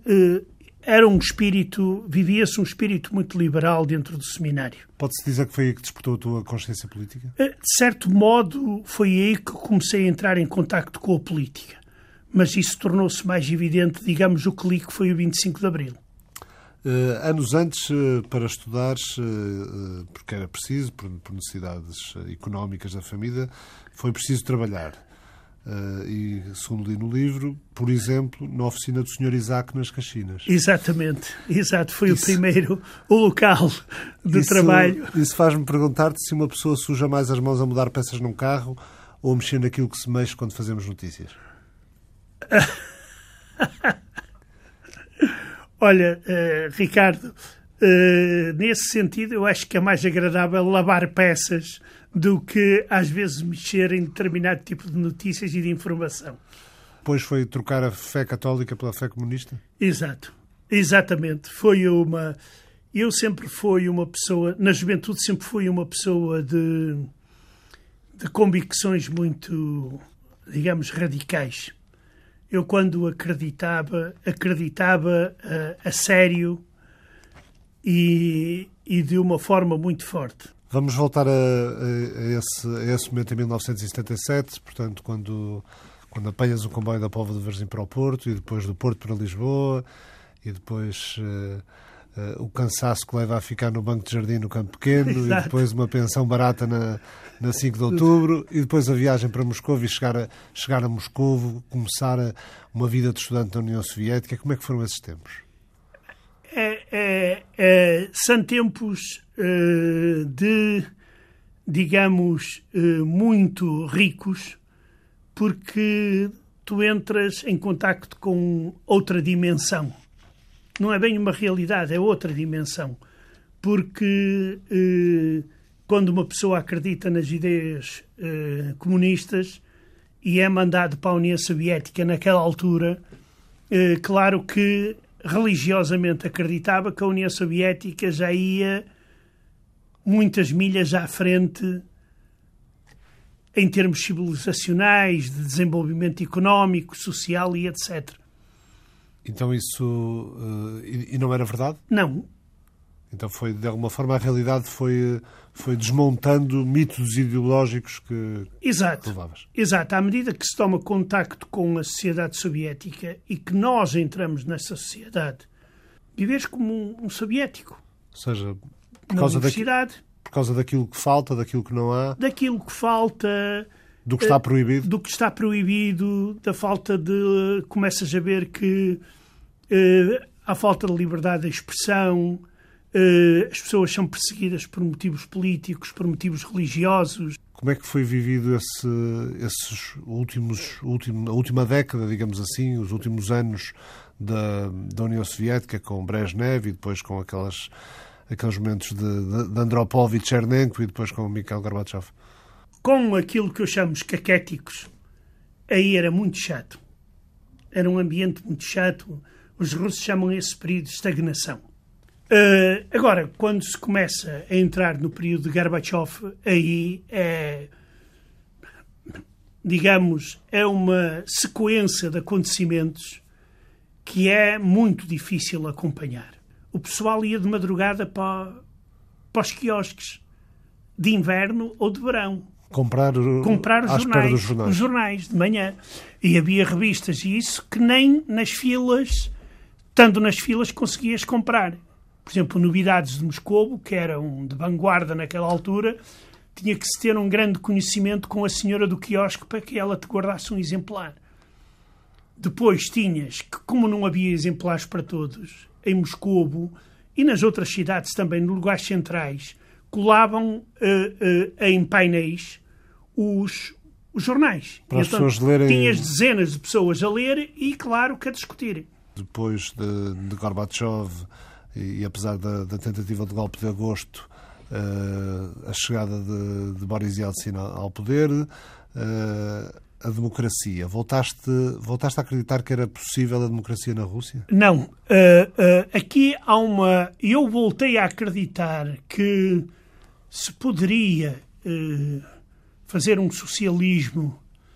vivia-se um espírito muito liberal dentro do seminário. Pode-se dizer que foi aí que despertou a tua consciência política? De certo modo, foi aí que comecei a entrar em contacto com a política. Mas isso tornou-se mais evidente, digamos, o que li que foi o 25 de Abril. Anos antes, para estudares, porque era preciso, por necessidades económicas da família, foi preciso trabalhar. E, segundo li no livro, por exemplo, na oficina do Sr. Isaac nas Caxinas. Exatamente, exato. Foi o primeiro, o local de trabalho. Isso faz-me perguntar-te se uma pessoa suja mais as mãos a mudar peças num carro ou a mexer naquilo que se mexe quando fazemos notícias. Olha, Ricardo, nesse sentido eu acho que é mais agradável lavar peças do que às vezes mexer em determinado tipo de notícias e de informação. Depois foi trocar a fé católica pela fé comunista? Exato, exatamente. Eu sempre fui uma pessoa, na juventude sempre fui uma pessoa de convicções muito, digamos, radicais. Eu, quando acreditava a sério e de uma forma muito forte. Vamos voltar a esse momento em 1977, portanto, quando apanhas o comboio da Póvoa de Varzim para o Porto e depois do Porto para Lisboa e depois o cansaço que leva a ficar no banco de jardim no Campo Pequeno, e depois uma pensão barata na 5 de outubro, e depois a viagem para Moscovo e chegar a Moscovo, começar uma vida de estudante na União Soviética. Como é que foram esses tempos? São tempos digamos, muito ricos, porque tu entras em contacto com outra dimensão. Não é bem uma realidade, é outra dimensão. Porque quando uma pessoa acredita nas ideias comunistas e é mandado para a União Soviética naquela altura, claro que religiosamente acreditava que a União Soviética já ia muitas milhas à frente em termos civilizacionais, de desenvolvimento económico, social e etc. Então isso... e não era verdade? Não. Então foi, de alguma forma, a realidade foi desmontando mitos ideológicos que levavas. Exato. À medida que se toma contacto com a sociedade soviética e que nós entramos nessa sociedade, vives como um soviético. Ou seja, por causa daquilo que falta, daquilo que não há. Daquilo que falta. Do que está proibido. Do que está proibido, da falta de... Começas a ver que há falta de liberdade de expressão, as pessoas são perseguidas por motivos políticos, por motivos religiosos. Como é que foi vivido a última década, digamos assim, os últimos anos da União Soviética, com Brezhnev e depois com aqueles momentos de Andropov e Chernenko e depois com Mikhail Gorbachev? Com aquilo que eu chamo os caquéticos, aí era muito chato. Era um ambiente muito chato. Os russos chamam esse período de estagnação. Agora, quando se começa a entrar no período de Gorbachev, aí é uma sequência de acontecimentos que é muito difícil acompanhar. O pessoal ia de madrugada para os quiosques, de inverno ou de verão. Comprar os jornais de manhã. E havia revistas e isso que nem nas filas, estando nas filas, conseguias comprar. Por exemplo, Novidades de Moscovo, que eram de vanguarda naquela altura, tinha que se ter um grande conhecimento com a senhora do quiosque para que ela te guardasse um exemplar. Depois tinhas que, como não havia exemplares para todos, em Moscovo e nas outras cidades também, nos lugares centrais, colavam em painéis os jornais. Para as pessoas lerem... Tinhas dezenas de pessoas a ler e, claro, que a discutir. Depois de Gorbachev, e apesar da tentativa de golpe de agosto, a chegada de Boris Yeltsin ao poder, a democracia. Voltaste a acreditar que era possível a democracia na Rússia? Não. Aqui há uma... Eu voltei a acreditar que se poderia fazer um socialismo,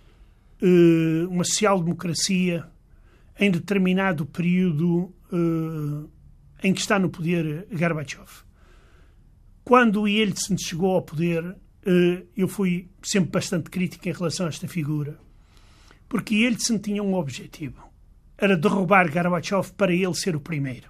uma social-democracia, em determinado período em que está no poder Gorbachev. Quando o Yeltsin chegou ao poder, eu fui sempre bastante crítico em relação a esta figura, porque Yeltsin tinha um objetivo, era derrubar Gorbachev para ele ser o primeiro.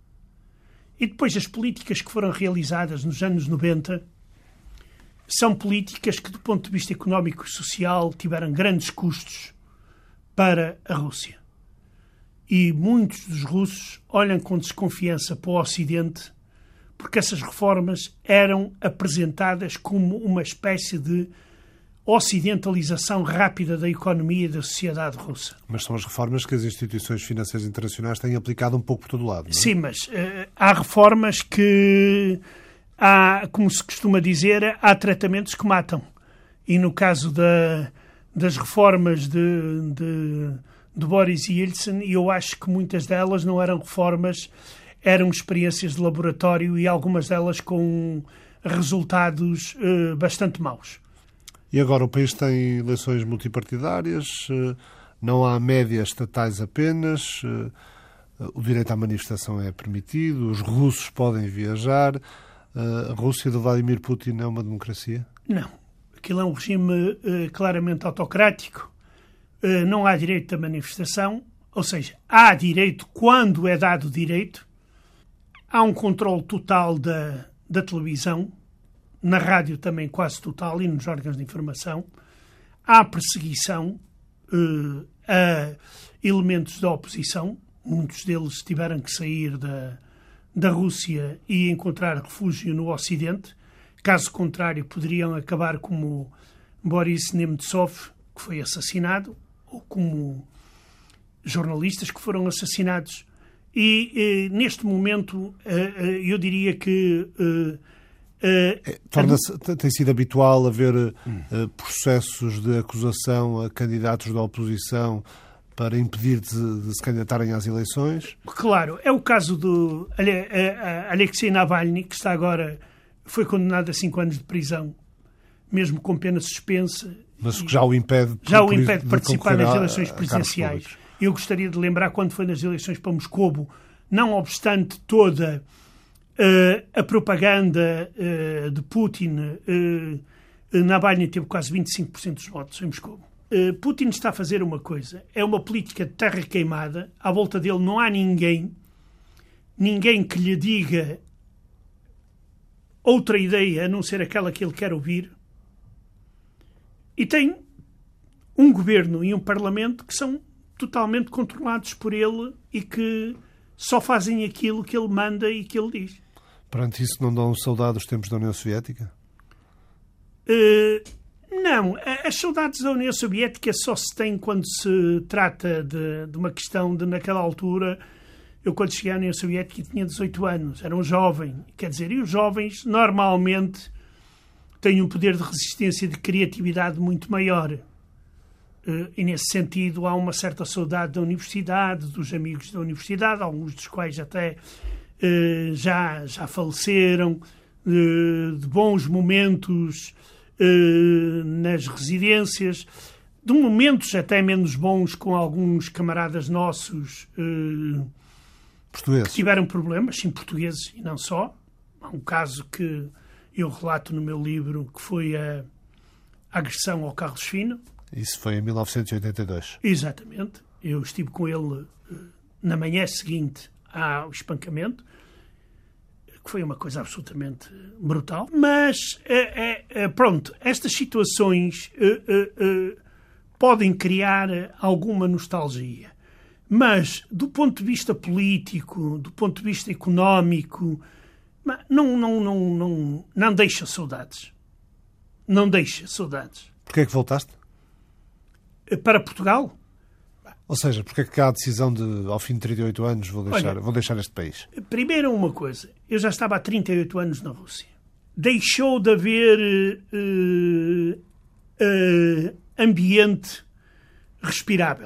E depois as políticas que foram realizadas nos anos 90 são políticas que, do ponto de vista económico e social, tiveram grandes custos para a Rússia. E muitos dos russos olham com desconfiança para o Ocidente porque essas reformas eram apresentadas como uma espécie de ocidentalização rápida da economia e da sociedade russa. Mas são as reformas que as instituições financeiras internacionais têm aplicado um pouco por todo lado, não é? Sim, mas há reformas que há, como se costuma dizer, há tratamentos que matam. E no caso das reformas de Boris Yeltsin, eu acho que muitas delas não eram reformas, eram experiências de laboratório e algumas delas com resultados bastante maus. E agora o país tem eleições multipartidárias, não há médias estatais apenas, o direito à manifestação é permitido, os russos podem viajar. A Rússia de Vladimir Putin é uma democracia? Não. Aquilo é um regime claramente autocrático. Não há direito à manifestação, ou seja, há direito quando é dado direito. há um controle total da televisão, na rádio também quase total e nos órgãos de informação. Há perseguição a elementos da oposição. Muitos deles tiveram que sair da Rússia e encontrar refúgio no Ocidente. Caso contrário, poderiam acabar como Boris Nemtsov, que foi assassinado, ou como jornalistas que foram assassinados. E neste momento, eu diria que... Tem sido habitual haver processos de acusação a candidatos da oposição para impedir de se candidatarem às eleições? Claro, é o caso do Alexei Navalny, que foi condenado a 5 anos de prisão, mesmo com pena suspensa. Mas que já o impede de participar nas eleições presidenciais. Eu gostaria de lembrar quando foi nas eleições para Moscovo, não obstante toda a propaganda de Putin, Navalny teve quase 25% dos votos em Moscovo. Putin está a fazer uma coisa, é uma política de terra queimada, à volta dele não há ninguém que lhe diga outra ideia a não ser aquela que ele quer ouvir, e tem um governo e um parlamento que são totalmente controlados por ele e que só fazem aquilo que ele manda e que ele diz. Perante isso, não dão saudade dos tempos da União Soviética? Não. As saudades da União Soviética só se tem quando se trata de uma questão de, naquela altura, eu quando cheguei à União Soviética tinha 18 anos, era um jovem. Quer dizer, e os jovens normalmente têm um poder de resistência e de criatividade muito maior. E nesse sentido há uma certa saudade da universidade, dos amigos da universidade, alguns dos quais até já faleceram, de bons momentos nas residências, de momentos até menos bons com alguns camaradas nossos portugueses que tiveram problemas, sim, portugueses e não só. Há um caso que eu relato no meu livro, que foi a agressão ao Carlos Fino. Isso foi em 1982. Exatamente. Eu estive com ele na manhã seguinte ao espancamento, que foi uma coisa absolutamente brutal. Mas, pronto, estas situações podem criar alguma nostalgia. Mas, do ponto de vista político, do ponto de vista económico, não deixa saudades. Não deixa saudades. Porquê é que voltaste? Para Portugal? Ou seja, porque é que há a decisão de, ao fim de 38 anos, vou deixar este país? Primeiro uma coisa, eu já estava há 38 anos na Rússia. Deixou de haver ambiente respirável.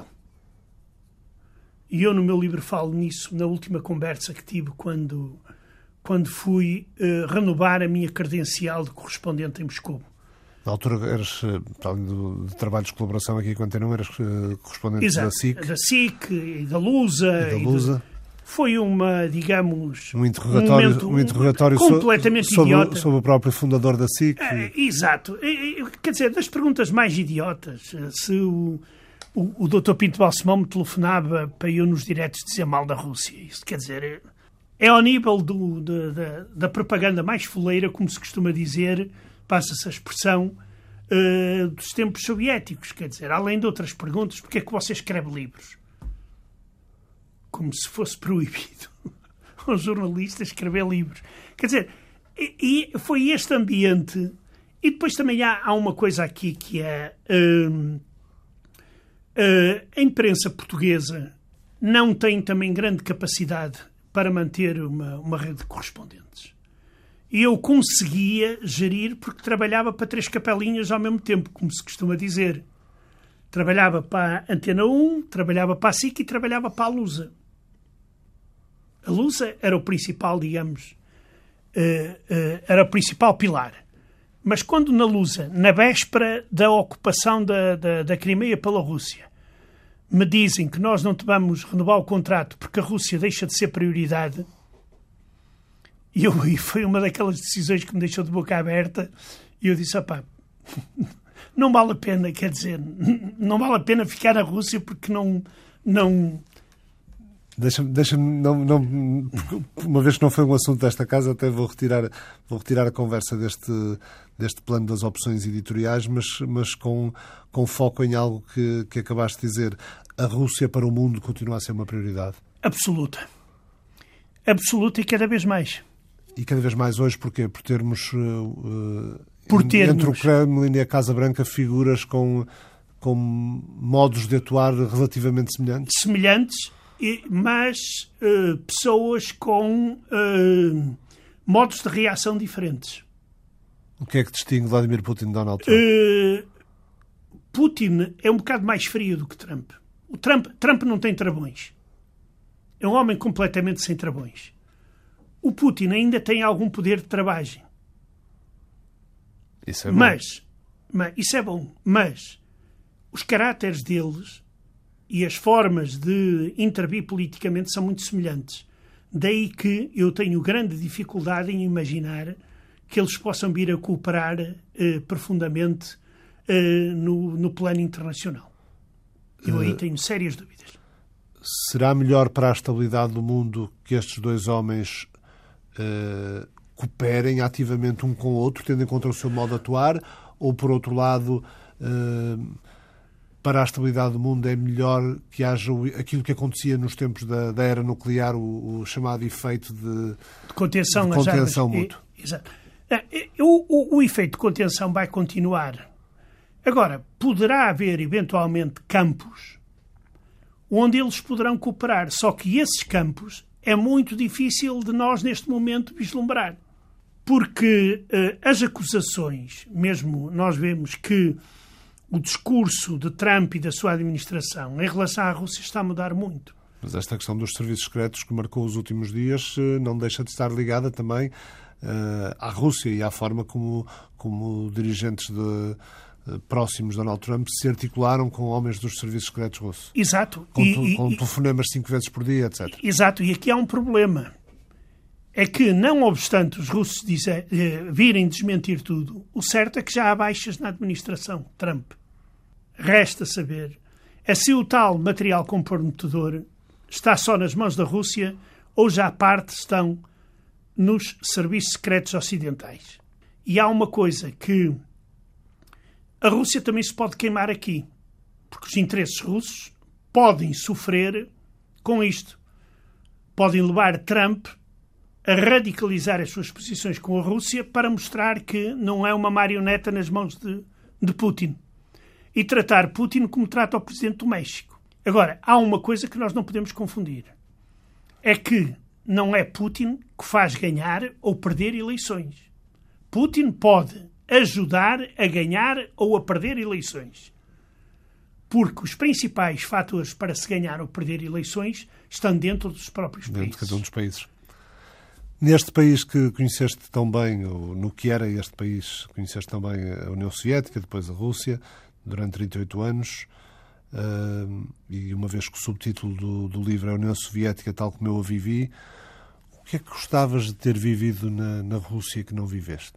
E eu no meu livro falo nisso na última conversa que tive quando fui renovar a minha credencial de correspondente em Moscou. Na altura eras, além de trabalhos de colaboração aqui com a Antena 1, eras correspondente Exato, da SIC. Da SIC e da Lusa. Foi digamos... Um interrogatório completamente idiota. Sobre o próprio fundador da SIC. Exato. Quer dizer, das perguntas mais idiotas. Se o Dr. Pinto Balsemão me telefonava para eu nos diretos dizer mal da Rússia. Isso quer dizer... É ao nível da propaganda mais foleira, como se costuma dizer... passa-se a expressão dos tempos soviéticos. Quer dizer, além de outras perguntas, porque é que você escreve livros? Como se fosse proibido aos jornalistas escrever livros. Quer dizer, e foi este ambiente. E depois também há uma coisa aqui que é a imprensa portuguesa não tem também grande capacidade para manter uma rede de correspondentes. E eu conseguia gerir porque trabalhava para 3 capelinhas ao mesmo tempo, como se costuma dizer. Trabalhava para a Antena 1, trabalhava para a SIC e trabalhava para a Lusa. A Lusa era o principal, digamos, era o principal pilar. Mas quando na Lusa, na véspera da ocupação da Crimeia pela Rússia, me dizem que nós não vamos renovar o contrato porque a Rússia deixa de ser prioridade... E foi uma daquelas decisões que me deixou de boca aberta. E eu disse, não vale a pena, quer dizer, não vale a pena ficar na Rússia porque não Deixa-me uma vez que não foi um assunto desta casa, até vou retirar a conversa deste plano das opções editoriais, mas com foco em algo que acabaste de dizer. A Rússia para o mundo continua a ser uma prioridade? Absoluta. Absoluta e cada vez mais. E cada vez mais hoje porquê? Por termos entre o Kremlin e a Casa Branca figuras com modos de atuar relativamente semelhantes? Mas pessoas com modos de reação diferentes. O que é que distingue Vladimir Putin de Donald Trump? Putin é um bocado mais frio do que Trump. Trump não tem travões. É um homem completamente sem travões. O Putin ainda tem algum poder de travagem. Isso é bom. Isso é bom. Mas os caráteres deles e as formas de intervir politicamente são muito semelhantes. Daí que eu tenho grande dificuldade em imaginar que eles possam vir a cooperar profundamente no plano internacional. Eu aí tenho sérias dúvidas. Será melhor para a estabilidade do mundo que estes dois homens cooperem ativamente um com o outro, tendo em conta o seu modo de atuar, ou, por outro lado, para a estabilidade do mundo é melhor que haja aquilo que acontecia nos tempos da era nuclear, o chamado efeito de contenção mútua? Exato. O efeito de contenção vai continuar. Agora, poderá haver, eventualmente, campos onde eles poderão cooperar, só que esses campos é muito difícil de nós, neste momento, vislumbrar. Porque as acusações, mesmo nós vemos que o discurso de Trump e da sua administração em relação à Rússia está a mudar muito. Mas esta questão dos serviços secretos que marcou os últimos dias não deixa de estar ligada também à Rússia e à forma como dirigentes próximos de Donald Trump se articularam com homens dos serviços secretos russos. Exato. Com telefonemas 5 vezes por dia, etc. Exato. E aqui há um problema. É que, não obstante os russos virem desmentir tudo, o certo é que já há baixas na administração Trump. Resta saber se o tal material comprometedor está só nas mãos da Rússia ou já parte estão nos serviços secretos ocidentais. E há uma coisa que a Rússia também se pode queimar aqui, porque os interesses russos podem sofrer com isto. Podem levar Trump a radicalizar as suas posições com a Rússia para mostrar que não é uma marioneta nas mãos de Putin. E tratar Putin como trata o presidente do México. Agora, há uma coisa que nós não podemos confundir. É que não é Putin que faz ganhar ou perder eleições. Putin pode ajudar a ganhar ou a perder eleições. Porque os principais fatores para se ganhar ou perder eleições estão dentro dos próprios países. Dentro de cada um dos países. Neste país que conheceste tão bem, ou no que era este país, conheceste tão bem a União Soviética, depois a Rússia, durante 38 anos, e uma vez que o subtítulo do livro é a União Soviética tal como eu a vivi, o que é que gostavas de ter vivido na Rússia que não viveste?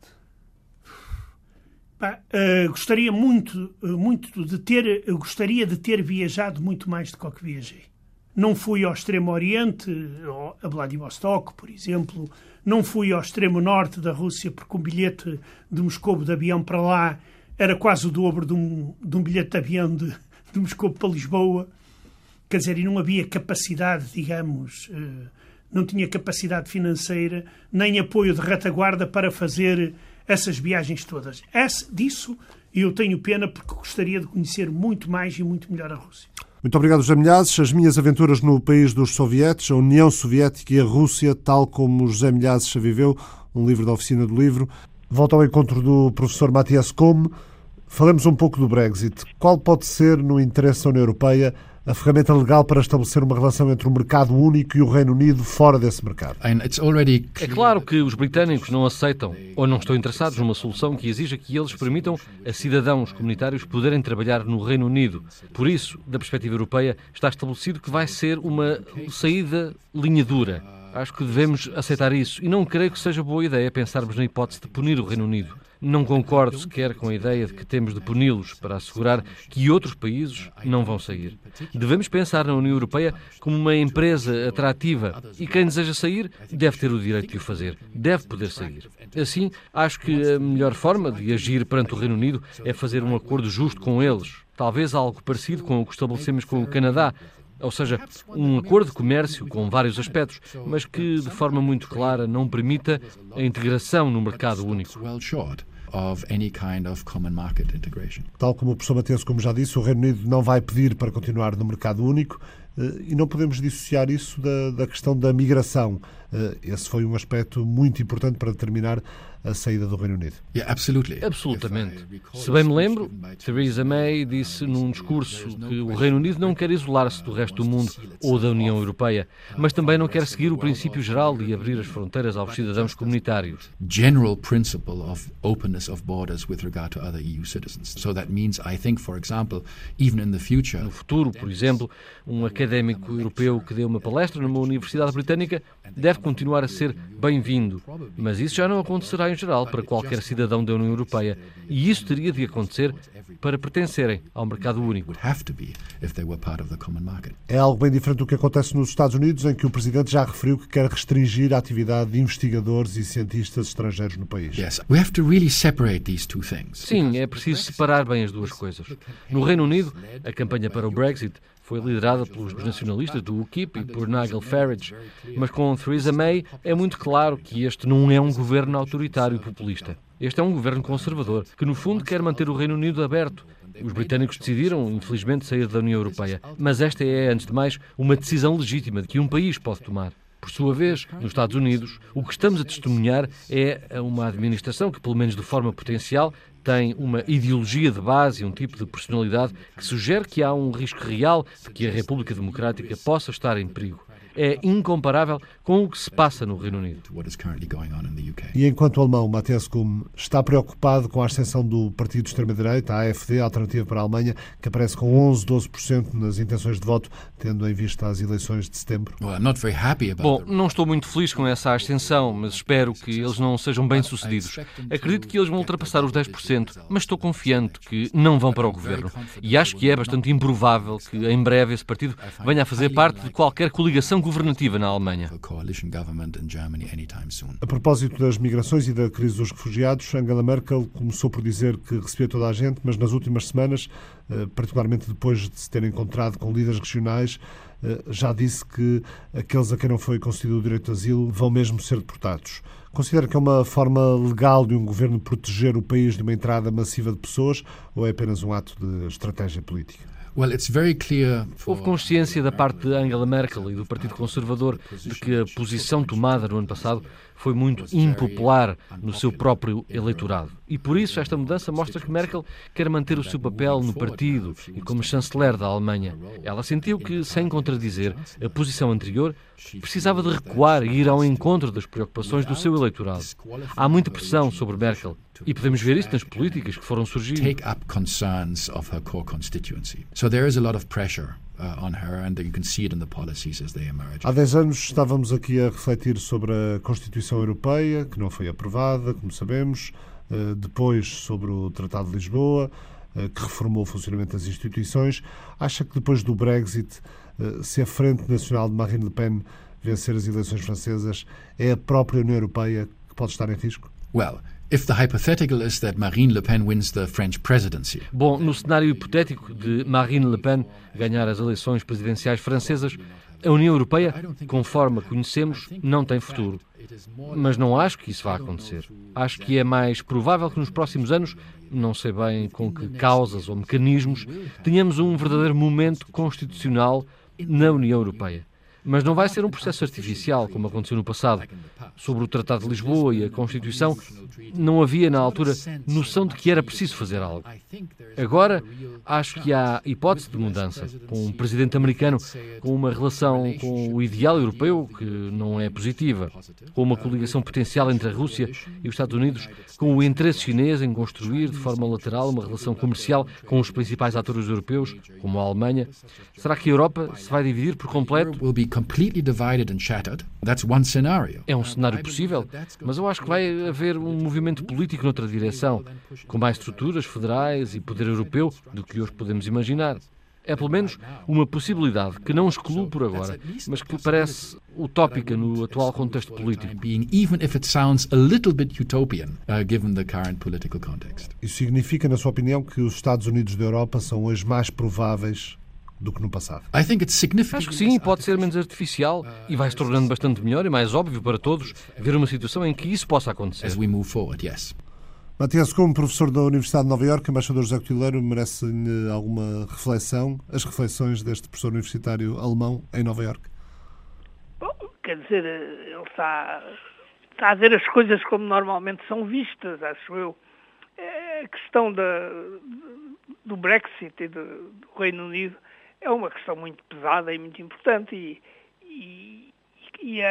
Gostaria muito gostaria de ter viajado muito mais do que viajei. Não fui ao Extremo Oriente, a Vladivostok, por exemplo. Não fui ao Extremo Norte da Rússia, porque um bilhete de Moscou de avião para lá era quase o dobro de um bilhete de avião de Moscou para Lisboa. Quer dizer, e não havia capacidade, digamos, não tinha capacidade financeira, nem apoio de retaguarda para fazer essas viagens todas. Disso eu tenho pena, porque gostaria de conhecer muito mais e muito melhor a Rússia. Muito obrigado, José Milhazes. As minhas aventuras no país dos sovietes, a União Soviética e a Rússia, tal como José Milhazes a viveu, um livro da Oficina do Livro. Volto ao encontro do professor Matias Come. Falemos um pouco do Brexit. Qual pode ser, no interesse da União Europeia, a ferramenta legal para estabelecer uma relação entre o mercado único e o Reino Unido fora desse mercado? É claro que os britânicos não aceitam ou não estão interessados numa solução que exija que eles permitam a cidadãos comunitários poderem trabalhar no Reino Unido. Por isso, da perspectiva europeia, está estabelecido que vai ser uma saída linha dura. Acho que devemos aceitar isso e não creio que seja boa ideia pensarmos na hipótese de punir o Reino Unido. Não concordo sequer com a ideia de que temos de puni-los para assegurar que outros países não vão sair. Devemos pensar na União Europeia como uma empresa atrativa e quem deseja sair deve ter o direito de o fazer, deve poder sair. Assim, acho que a melhor forma de agir perante o Reino Unido é fazer um acordo justo com eles, talvez algo parecido com o que estabelecemos com o Canadá, ou seja, um acordo de comércio com vários aspectos, mas que de forma muito clara não permita a integração no mercado único. Tal como o professor Mateus, como já disse, o Reino Unido não vai pedir para continuar no mercado único e não podemos dissociar isso da questão da migração. Esse foi um aspecto muito importante para determinar a saída do Reino Unido. Absolutamente. Se bem me lembro, Theresa May disse num discurso que o Reino Unido não quer isolar-se do resto do mundo ou da União Europeia, mas também não quer seguir o princípio geral de abrir as fronteiras aos cidadãos comunitários. General principle of openness of borders with regard to other EU citizens. So that means, I think, for example, even in the future... No futuro, por exemplo, um académico europeu que dê uma palestra numa universidade britânica deve continuar a ser bem-vindo, mas isso já não acontecerá em geral para qualquer cidadão da União Europeia, e isso teria de acontecer para pertencerem ao mercado único. É algo bem diferente do que acontece nos Estados Unidos, em que o Presidente já referiu que quer restringir a atividade de investigadores e cientistas estrangeiros no país. Sim, é preciso separar bem as duas coisas. No Reino Unido, a campanha para o Brexit foi liderada pelos nacionalistas do UKIP e por Nigel Farage, mas com Theresa May é muito claro que este não é um governo autoritário e populista. Este é um governo conservador, que no fundo quer manter o Reino Unido aberto. Os britânicos decidiram, infelizmente, sair da União Europeia, mas esta é, antes de mais, uma decisão legítima que um país pode tomar. Por sua vez, nos Estados Unidos, o que estamos a testemunhar é uma administração que, pelo menos de forma potencial, tem uma ideologia de base e um tipo de personalidade que sugere que há um risco real de que a República Democrática possa estar em perigo. É incomparável com o que se passa no Reino Unido. E enquanto alemão, Matthias Kuhn está preocupado com a ascensão do partido de extrema-direita, a AfD, a Alternativa para a Alemanha, que aparece com 11-12% nas intenções de voto, tendo em vista as eleições de setembro? Bom, não estou muito feliz com essa ascensão, mas espero que eles não sejam bem-sucedidos. Acredito que eles vão ultrapassar os 10%, mas estou confiante que não vão para o governo. E acho que é bastante improvável que em breve esse partido venha a fazer parte de qualquer coligação governativa na Alemanha. A propósito das migrações e da crise dos refugiados, Angela Merkel começou por dizer que recebia toda a gente, mas nas últimas semanas, particularmente depois de se ter encontrado com líderes regionais, já disse que aqueles a quem não foi concedido o direito de asilo vão mesmo ser deportados. Considera que é uma forma legal de um governo proteger o país de uma entrada massiva de pessoas ou é apenas um ato de estratégia política? Houve consciência da parte de Angela Merkel e do Partido Conservador de que a posição tomada no ano passado foi muito impopular no seu próprio eleitorado. E por isso esta mudança mostra que Merkel quer manter o seu papel no partido e como chanceler da Alemanha. Ela sentiu que, sem contradizer a posição anterior, precisava de recuar e ir ao encontro das preocupações do seu eleitorado. Há muita pressão sobre Merkel e podemos ver isso nas políticas que foram surgindo. Há 10 anos estávamos aqui a refletir sobre a Constituição Europeia, que não foi aprovada, como sabemos, depois sobre o Tratado de Lisboa, que reformou o funcionamento das instituições. Acha que depois do Brexit, se a Frente Nacional de Marine Le Pen vencer as eleições francesas, é a própria União Europeia que pode estar em risco? If the hypothetical is that Marine Le Pen wins the French presidency. Bom, no cenário hipotético de Marine Le Pen ganhar as eleições presidenciais francesas, a União Europeia, conforme a conhecemos, não tem futuro. Mas não acho que isso vá acontecer. Acho que é mais provável que nos próximos anos, não sei bem com que causas ou mecanismos, tenhamos um verdadeiro momento constitucional na União Europeia. Mas não vai ser um processo artificial, como aconteceu no passado. Sobre o Tratado de Lisboa e a Constituição, não havia, na altura, noção de que era preciso fazer algo. Agora, acho que há hipótese de mudança, com um presidente americano com uma relação com o ideal europeu que não é positiva, com uma coligação potencial entre a Rússia e os Estados Unidos, com o interesse chinês em construir de forma lateral uma relação comercial com os principais atores europeus, como a Alemanha. Será que a Europa se vai dividir por completo? completely divided and shattered. That's one scenario. É um cenário possível, mas eu acho que vai haver um movimento político noutra direção, com mais estruturas federais e poder europeu do que hoje podemos imaginar. É pelo menos uma possibilidade que não excluo por agora, mas que parece utópica no atual contexto político. Even if it sounds a little bit utopian, given the current political context. Isso significa, na sua opinião, que os Estados Unidos da Europa são hoje mais prováveis do que no passado? Acho que sim, pode ser menos artificial e vai se tornando bastante melhor e mais óbvio para todos ver uma situação em que isso possa acontecer. As we move forward, yes. Matias, como professor da Universidade de Nova Iorque, embaixador José Cotileiro, merece-lhe alguma reflexão, as reflexões deste professor universitário alemão em Nova Iorque? Bom, quer dizer, ele está a ver as coisas como normalmente são vistas, acho eu. A questão do Brexit e do Reino Unido é uma questão muito pesada e muito importante e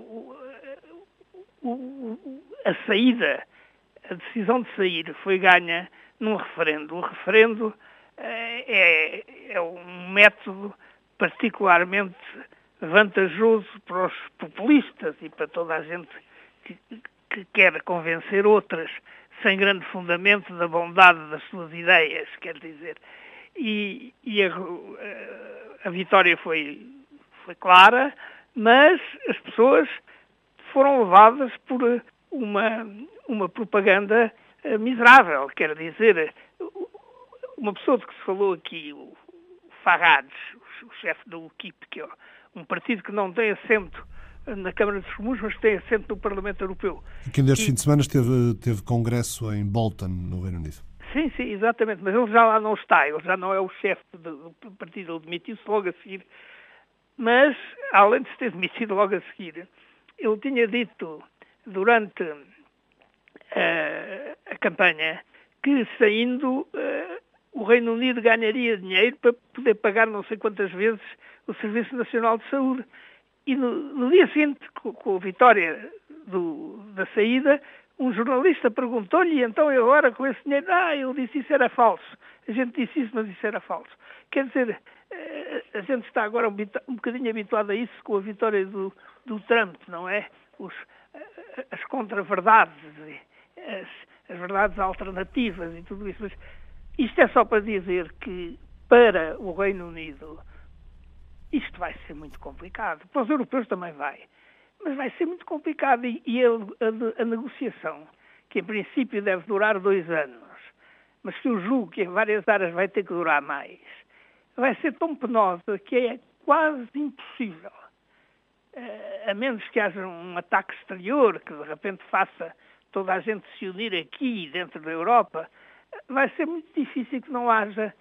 a saída, a decisão de sair foi ganha num referendo. O referendo é um método particularmente vantajoso para os populistas e para toda a gente que quer convencer outras sem grande fundamento da bondade das suas ideias, quer dizer. E a vitória foi clara, mas as pessoas foram levadas por uma propaganda miserável, quer dizer, uma pessoa de que se falou aqui, o Farage, o chefe do UKIP, que é um partido que não tem assento na Câmara dos Comuns, mas tem assento no Parlamento Europeu. E que neste fim de semana teve congresso em Bolton, no Reino Unido. Sim, exatamente, mas ele já lá não está, ele já não é o chefe do partido, ele demitiu-se logo a seguir, mas, além de se ter demitido logo a seguir, ele tinha dito durante a campanha que, saindo, o Reino Unido ganharia dinheiro para poder pagar não sei quantas vezes o Serviço Nacional de Saúde. E no dia seguinte, com a vitória da saída, um jornalista perguntou-lhe, e então agora com esse dinheiro, ele disse isso era falso. A gente disse isso, mas isso era falso. Quer dizer, a gente está agora um bocadinho habituado a isso com a vitória do Trump, não é? As contra-verdades, as verdades alternativas e tudo isso. Mas isto é só para dizer que, para o Reino Unido, isto vai ser muito complicado. Para os europeus também vai. Mas vai ser muito complicado. E a negociação, que em princípio deve durar 2 anos, mas que eu julgo que em várias áreas vai ter que durar mais, vai ser tão penosa que é quase impossível. A menos que haja um ataque exterior, que de repente faça toda a gente se unir aqui dentro da Europa, vai ser muito difícil que não haja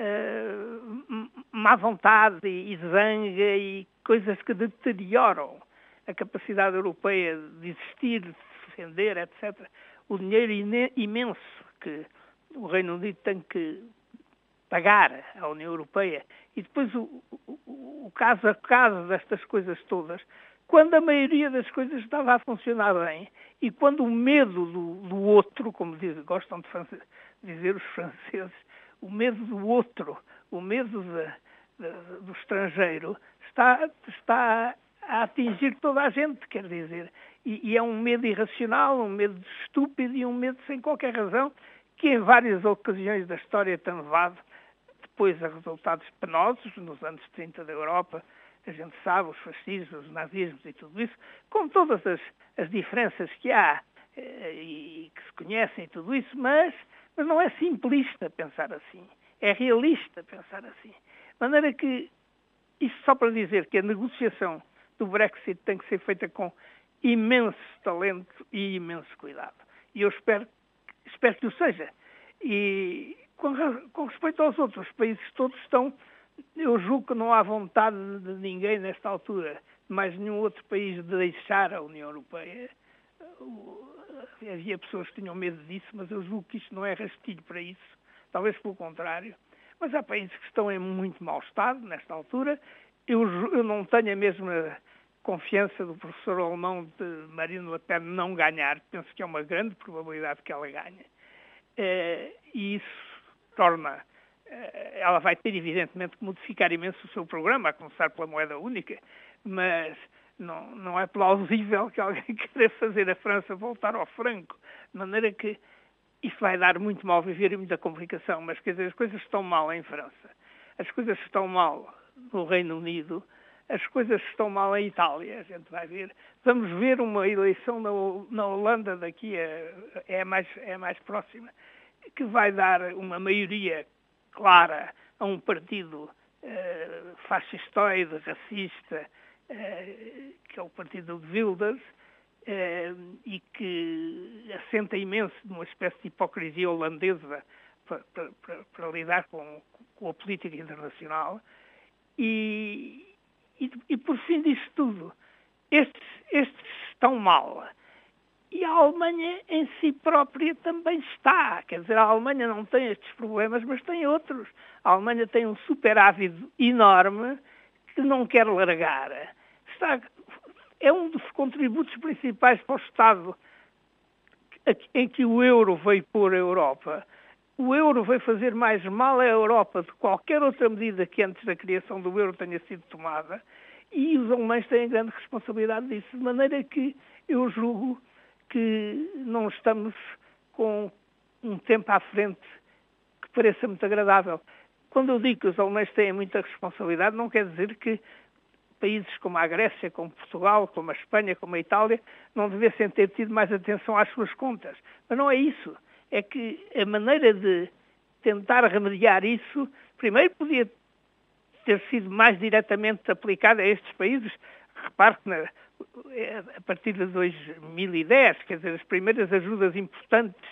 má vontade e zanga e coisas que deterioram a capacidade europeia de existir, de se defender, etc. O dinheiro imenso que o Reino Unido tem que pagar à União Europeia e depois o caso a caso destas coisas todas, quando a maioria das coisas estava a funcionar bem e quando o medo do outro, como gostam de dizer os franceses, o medo do outro, o medo do estrangeiro está a atingir toda a gente, quer dizer, e é um medo irracional, um medo estúpido e um medo sem qualquer razão que em várias ocasiões da história tem levado depois a resultados penosos nos anos 30 da Europa. A gente sabe, os fascismos, os nazismos e tudo isso, com todas as diferenças que há e que se conhecem e tudo isso, mas não é simplista pensar assim, é realista pensar assim. De maneira que, isto só para dizer que a negociação do Brexit tem que ser feita com imenso talento e imenso cuidado. E eu espero que o seja. E com respeito aos outros países, todos estão, eu julgo que não há vontade de ninguém nesta altura, de mais nenhum outro país, de deixar a União Europeia. Havia pessoas que tinham medo disso, mas eu julgo que isto não é rastilho para isso, talvez pelo contrário. Mas há países que estão em muito mau estado nesta altura. Eu não tenho a mesma confiança do professor alemão de Marine Le Pen não ganhar. Penso que é uma grande probabilidade que ela ganhe. E isso torna... ela vai ter, evidentemente, que modificar imenso o seu programa, a começar pela moeda única, mas não é plausível que alguém queira fazer a França voltar ao franco, de maneira que isso vai dar muito mal viver e muita complicação, mas quer dizer, as coisas estão mal em França, as coisas estão mal no Reino Unido, as coisas estão mal em Itália, a gente vai ver. Vamos ver uma eleição na Holanda daqui, é mais próxima, que vai dar uma maioria clara a um partido fascistoide, racista, que é o partido de Wilders, e que assenta imenso numa espécie de hipocrisia holandesa para lidar com a política internacional. E por fim disso tudo, estes estão mal. E a Alemanha em si própria também está. Quer dizer, a Alemanha não tem estes problemas, mas tem outros. A Alemanha tem um superávit enorme que não quer largar. É um dos contributos principais para o Estado em que o euro veio pôr a Europa. O euro veio fazer mais mal à Europa de qualquer outra medida que antes da criação do euro tenha sido tomada, e os alemães têm grande responsabilidade disso, de maneira que eu julgo que não estamos com um tempo à frente que pareça muito agradável. Quando eu digo que os alemães têm muita responsabilidade, não quer dizer que países como a Grécia, como Portugal, como a Espanha, como a Itália, não devessem ter tido mais atenção às suas contas. Mas não é isso. É que a maneira de tentar remediar isso, primeiro podia ter sido mais diretamente aplicada a estes países. Repare que a partir de 2010, quer dizer, as primeiras ajudas importantes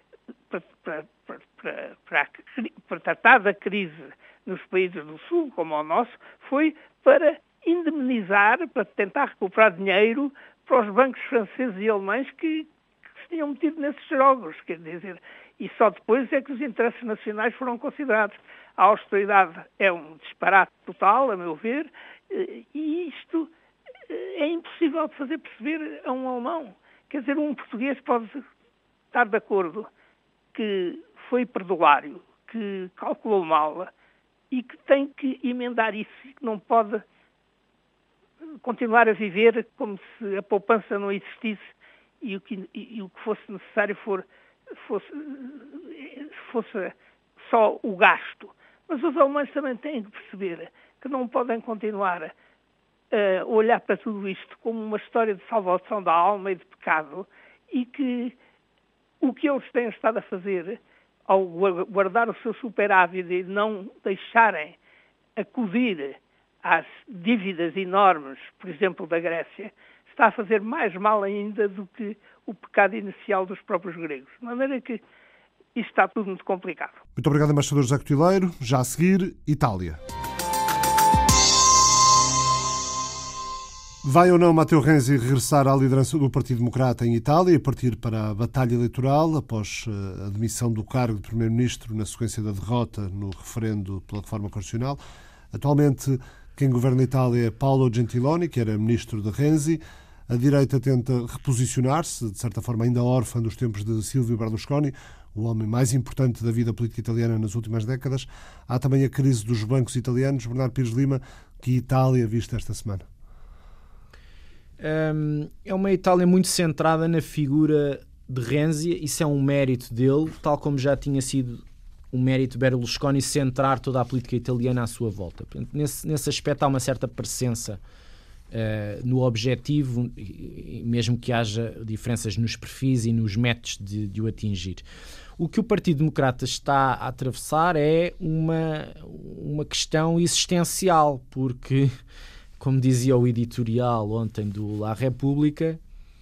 para tratar da crise nos países do Sul, como o nosso, foi para indemnizar, para tentar recuperar dinheiro para os bancos franceses e alemães que se tinham metido nesses jogos, quer dizer, e só depois é que os interesses nacionais foram considerados. A austeridade é um disparate total, a meu ver, e isto é impossível de fazer perceber a um alemão. Quer dizer, um português pode estar de acordo que foi perdulário, que calculou mal e que tem que emendar isso, e que não pode continuar a viver como se a poupança não existisse e o que fosse necessário fosse só o gasto. Mas os alemães também têm que perceber que não podem continuar a olhar para tudo isto como uma história de salvação da alma e de pecado, e que o que eles têm estado a fazer ao guardar o seu superávit e não deixarem acudir às dívidas enormes, por exemplo, da Grécia, está a fazer mais mal ainda do que o pecado inicial dos próprios gregos. De maneira que isto está tudo muito complicado. Muito obrigado, embaixador José Cotileiro. Já a seguir, Itália. Vai ou não Matteo Renzi regressar à liderança do Partido Democrata em Itália e partir para a batalha eleitoral após a demissão do cargo de Primeiro-Ministro na sequência da derrota no referendo pela reforma constitucional? Atualmente, quem governa a Itália é Paolo Gentiloni, que era ministro de Renzi. A direita tenta reposicionar-se, de certa forma ainda órfã dos tempos de Silvio Berlusconi, o homem mais importante da vida política italiana nas últimas décadas. Há também a crise dos bancos italianos. Bernardo Pires Lima, que Itália viste esta semana? É uma Itália muito centrada na figura de Renzi. Isso é um mérito dele, tal como já tinha sido um mérito Berlusconi centrar toda a política italiana à sua volta. Portanto, nesse aspecto há uma certa presença no objetivo, mesmo que haja diferenças nos perfis e nos métodos de o atingir. O que o Partido Democrata está a atravessar é uma questão existencial, porque, como dizia o editorial ontem do La República,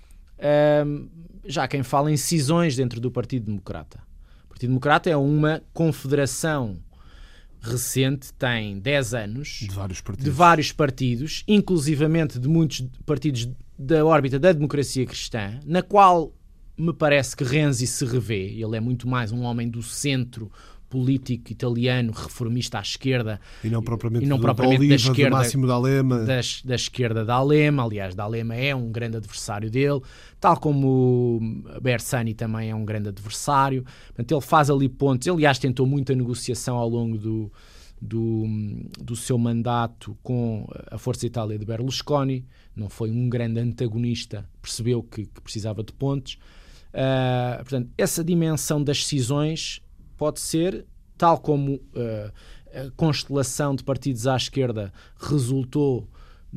já quem fala em cisões dentro do Partido Democrata. O Partido Democrata é uma confederação recente, tem 10 anos, de vários partidos, inclusivamente de muitos partidos da órbita da democracia cristã, na qual me parece que Renzi se revê. Ele é muito mais um homem do centro político italiano, reformista à esquerda, e não propriamente da esquerda, do Máximo D'Alema. Da esquerda D'Alema. Aliás, D'Alema é um grande adversário dele, tal como Bersani também é um grande adversário. Portanto, ele faz ali pontos. Aliás, tentou muita negociação ao longo do seu mandato com a Força Itália de Berlusconi, não foi um grande antagonista, percebeu que precisava de pontes. Portanto, essa dimensão das cisões pode ser, tal como a constelação de partidos à esquerda resultou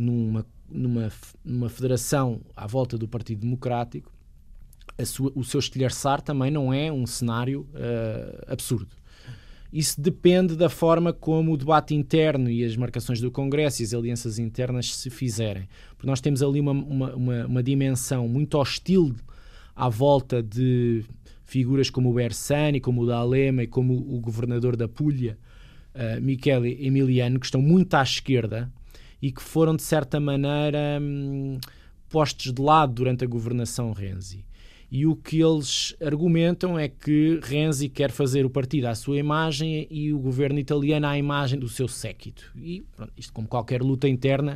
numa federação à volta do Partido Democrático, o seu estilhaçar também não é um cenário absurdo. Isso depende da forma como o debate interno e as marcações do Congresso e as alianças internas se fizerem. Porque nós temos ali uma dimensão muito hostil à volta de figuras como o Bersani, como o D'Alema e como o governador da Puglia, Michele Emiliano, que estão muito à esquerda e que foram, de certa maneira, postos de lado durante a governação Renzi. E o que eles argumentam é que Renzi quer fazer o partido à sua imagem e o governo italiano à imagem do seu séquito. E pronto, isto, como qualquer luta interna,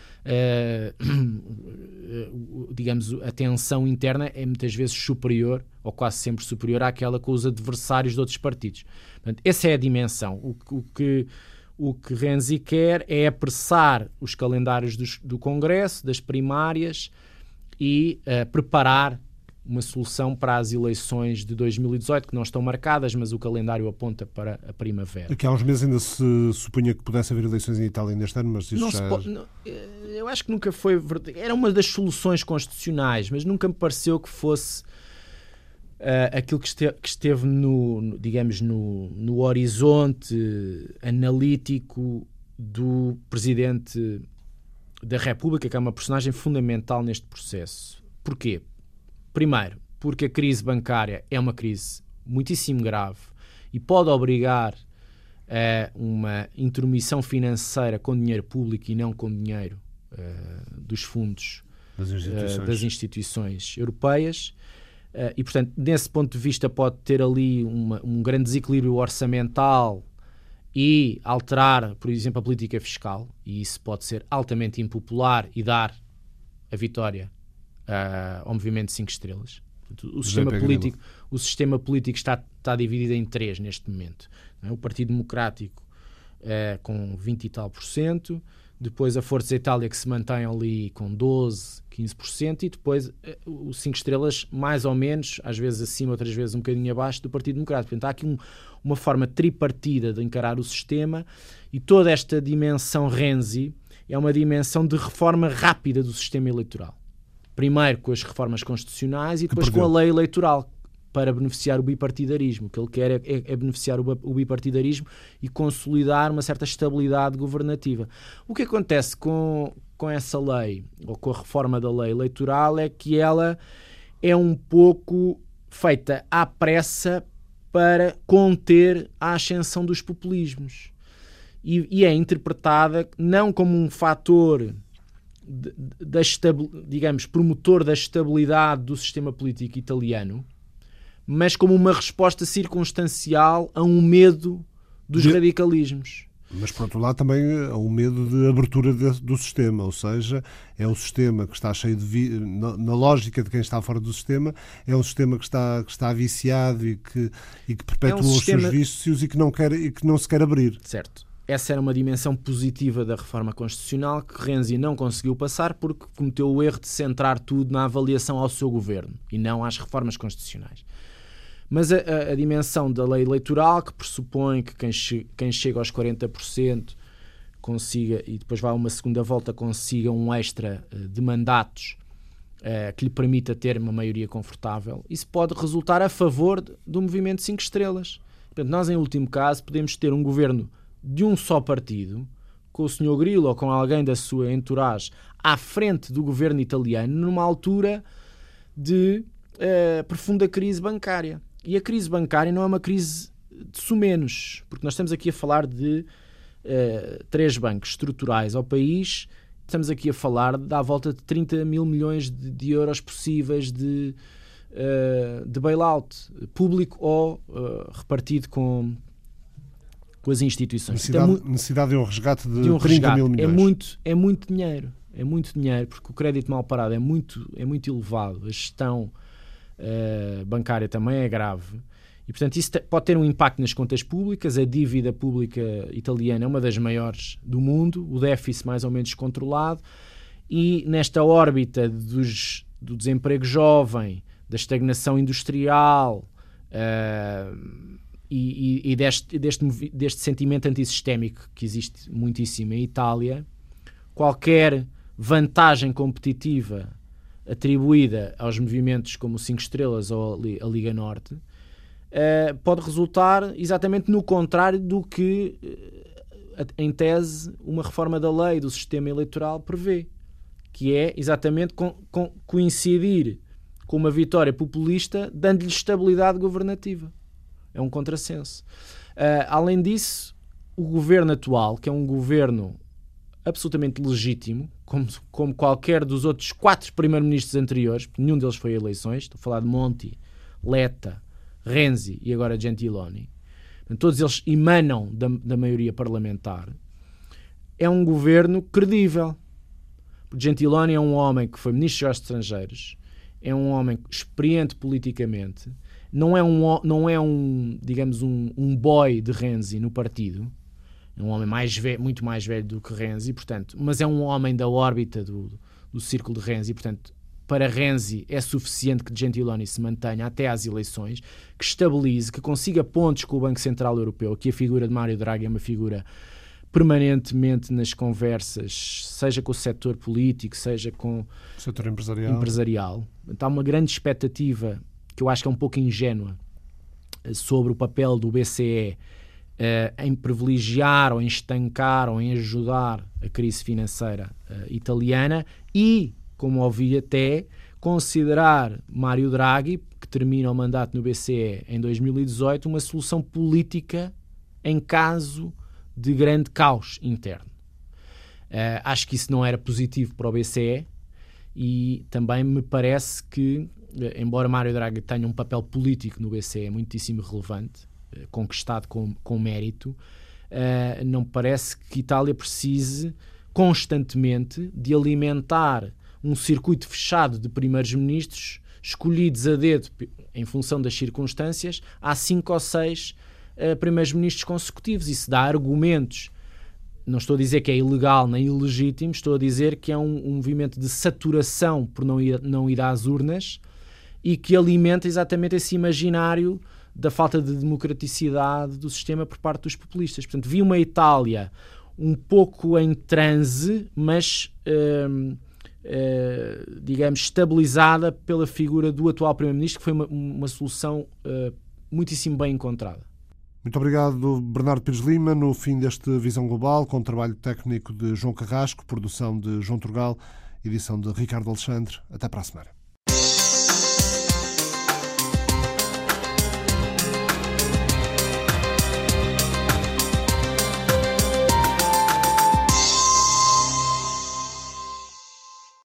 digamos, a tensão interna é muitas vezes superior, ou quase sempre superior, àquela com os adversários de outros partidos. Portanto, essa é a dimensão. O que Renzi quer é apressar os calendários do Congresso, das primárias e preparar uma solução para as eleições de 2018, que não estão marcadas, mas o calendário aponta para a primavera. Aqui há uns meses ainda se supunha que pudesse haver eleições em Itália neste ano, mas isso eu acho que nunca foi... Era uma das soluções constitucionais, mas nunca me pareceu que fosse aquilo que esteve no horizonte analítico do Presidente da República, que é uma personagem fundamental neste processo. Porquê? Primeiro, porque a crise bancária é uma crise muitíssimo grave e pode obrigar a uma intromissão financeira com dinheiro público e não com dinheiro dos fundos das instituições europeias. E, portanto, desse ponto de vista pode ter ali um grande desequilíbrio orçamental e alterar, por exemplo, a política fiscal, e isso pode ser altamente impopular e dar a vitória ao movimento de 5 estrelas. O sistema político está dividido em 3 neste momento. O Partido Democrático com 20 e tal %, depois a Força Itália, que se mantém ali com 12, 15%, e depois o 5 estrelas mais ou menos, às vezes acima, outras vezes um bocadinho abaixo do Partido Democrático. Portanto, há aqui uma forma tripartida de encarar o sistema, e toda esta dimensão Renzi é uma dimensão de reforma rápida do sistema eleitoral. Primeiro com as reformas constitucionais e depois com a lei eleitoral, para beneficiar o bipartidarismo. O que ele quer é beneficiar o bipartidarismo e consolidar uma certa estabilidade governativa. O que acontece com essa lei, ou com a reforma da lei eleitoral, é que ela é um pouco feita à pressa para conter a ascensão dos populismos. E é interpretada não como um fator digamos, promotor da estabilidade do sistema político italiano, mas como uma resposta circunstancial a um medo dos radicalismos. Mas, por outro lado, também há um medo de abertura do sistema, ou seja, é um sistema que está cheio de... Na lógica de quem está fora do sistema, é um sistema que está viciado e que perpetua os seus vícios e que não se quer abrir. Certo. Essa era uma dimensão positiva da reforma constitucional que Renzi não conseguiu passar porque cometeu o erro de centrar tudo na avaliação ao seu governo e não às reformas constitucionais. Mas a dimensão da lei eleitoral, que pressupõe que quem chega aos 40% consiga, e depois vai a uma segunda volta, consiga um extra de mandatos que lhe permita ter uma maioria confortável, isso pode resultar a favor do movimento 5 estrelas. Portanto, nós, em último caso, podemos ter um governo de um só partido, com o Sr. Grillo ou com alguém da sua entourage à frente do governo italiano, numa altura de profunda crise bancária. E a crise bancária não é uma crise de sumenos, porque nós estamos aqui a falar de 3 bancos estruturais ao país, estamos aqui a falar de à volta de 30 mil milhões de euros possíveis de bailout, público ou repartido com as instituições. Necessidade de um resgate de 30 mil milhões. É muito dinheiro. É muito dinheiro, porque o crédito mal parado é muito elevado. A gestão bancária também é grave. E, portanto, isso pode ter um impacto nas contas públicas. A dívida pública italiana é uma das maiores do mundo, o déficit mais ou menos controlado, e nesta órbita do desemprego jovem, da estagnação industrial e deste sentimento antissistémico que existe muitíssimo em Itália, qualquer vantagem competitiva atribuída aos movimentos como o 5 Estrelas ou a Liga Norte pode resultar exatamente no contrário do que, em tese, uma reforma da lei do sistema eleitoral prevê, que é exatamente coincidir com uma vitória populista, dando-lhe estabilidade governativa. É um contrassenso. Além disso, o governo atual, que é um governo absolutamente legítimo, como qualquer dos outros 4 primeiros-ministros anteriores, porque nenhum deles foi a eleições, estou a falar de Monti, Letta, Renzi e agora Gentiloni, todos eles emanam da maioria parlamentar, é um governo credível. Gentiloni é um homem que foi ministro dos Estrangeiros, é um homem experiente politicamente, não é digamos, um boy de Renzi no partido, é um homem muito mais velho do que Renzi, portanto, mas é um homem da órbita do círculo de Renzi, portanto, para Renzi é suficiente que Gentiloni se mantenha até às eleições, que estabilize, que consiga pontos com o Banco Central Europeu, que a figura de Mário Draghi é uma figura permanentemente nas conversas, seja com o setor político, seja com o setor empresarial. Há uma grande expectativa, que eu acho que é um pouco ingênua, sobre o papel do BCE em privilegiar ou em estancar ou em ajudar a crise financeira italiana e, como ouvi até, considerar Mário Draghi, que termina o mandato no BCE em 2018, uma solução política em caso de grande caos interno. Acho que isso não era positivo para o BCE e também me parece que, embora Mário Draghi tenha um papel político no BCE muitíssimo relevante, conquistado com mérito, não me parece que Itália precise constantemente de alimentar um circuito fechado de primeiros-ministros escolhidos a dedo em função das circunstâncias há 5 ou 6 primeiros-ministros consecutivos. Isso dá argumentos. Não estou a dizer que é ilegal nem ilegítimo, estou a dizer que é um movimento de saturação por não ir às urnas e que alimenta exatamente esse imaginário da falta de democraticidade do sistema por parte dos populistas. Portanto, vi uma Itália um pouco em transe, mas digamos, estabilizada pela figura do atual Primeiro-Ministro, que foi uma solução muitíssimo bem encontrada. Muito obrigado, Bernardo Pires Lima. No fim deste Visão Global, com o trabalho técnico de João Carrasco, produção de João Turgal, edição de Ricardo Alexandre. Até para a semana.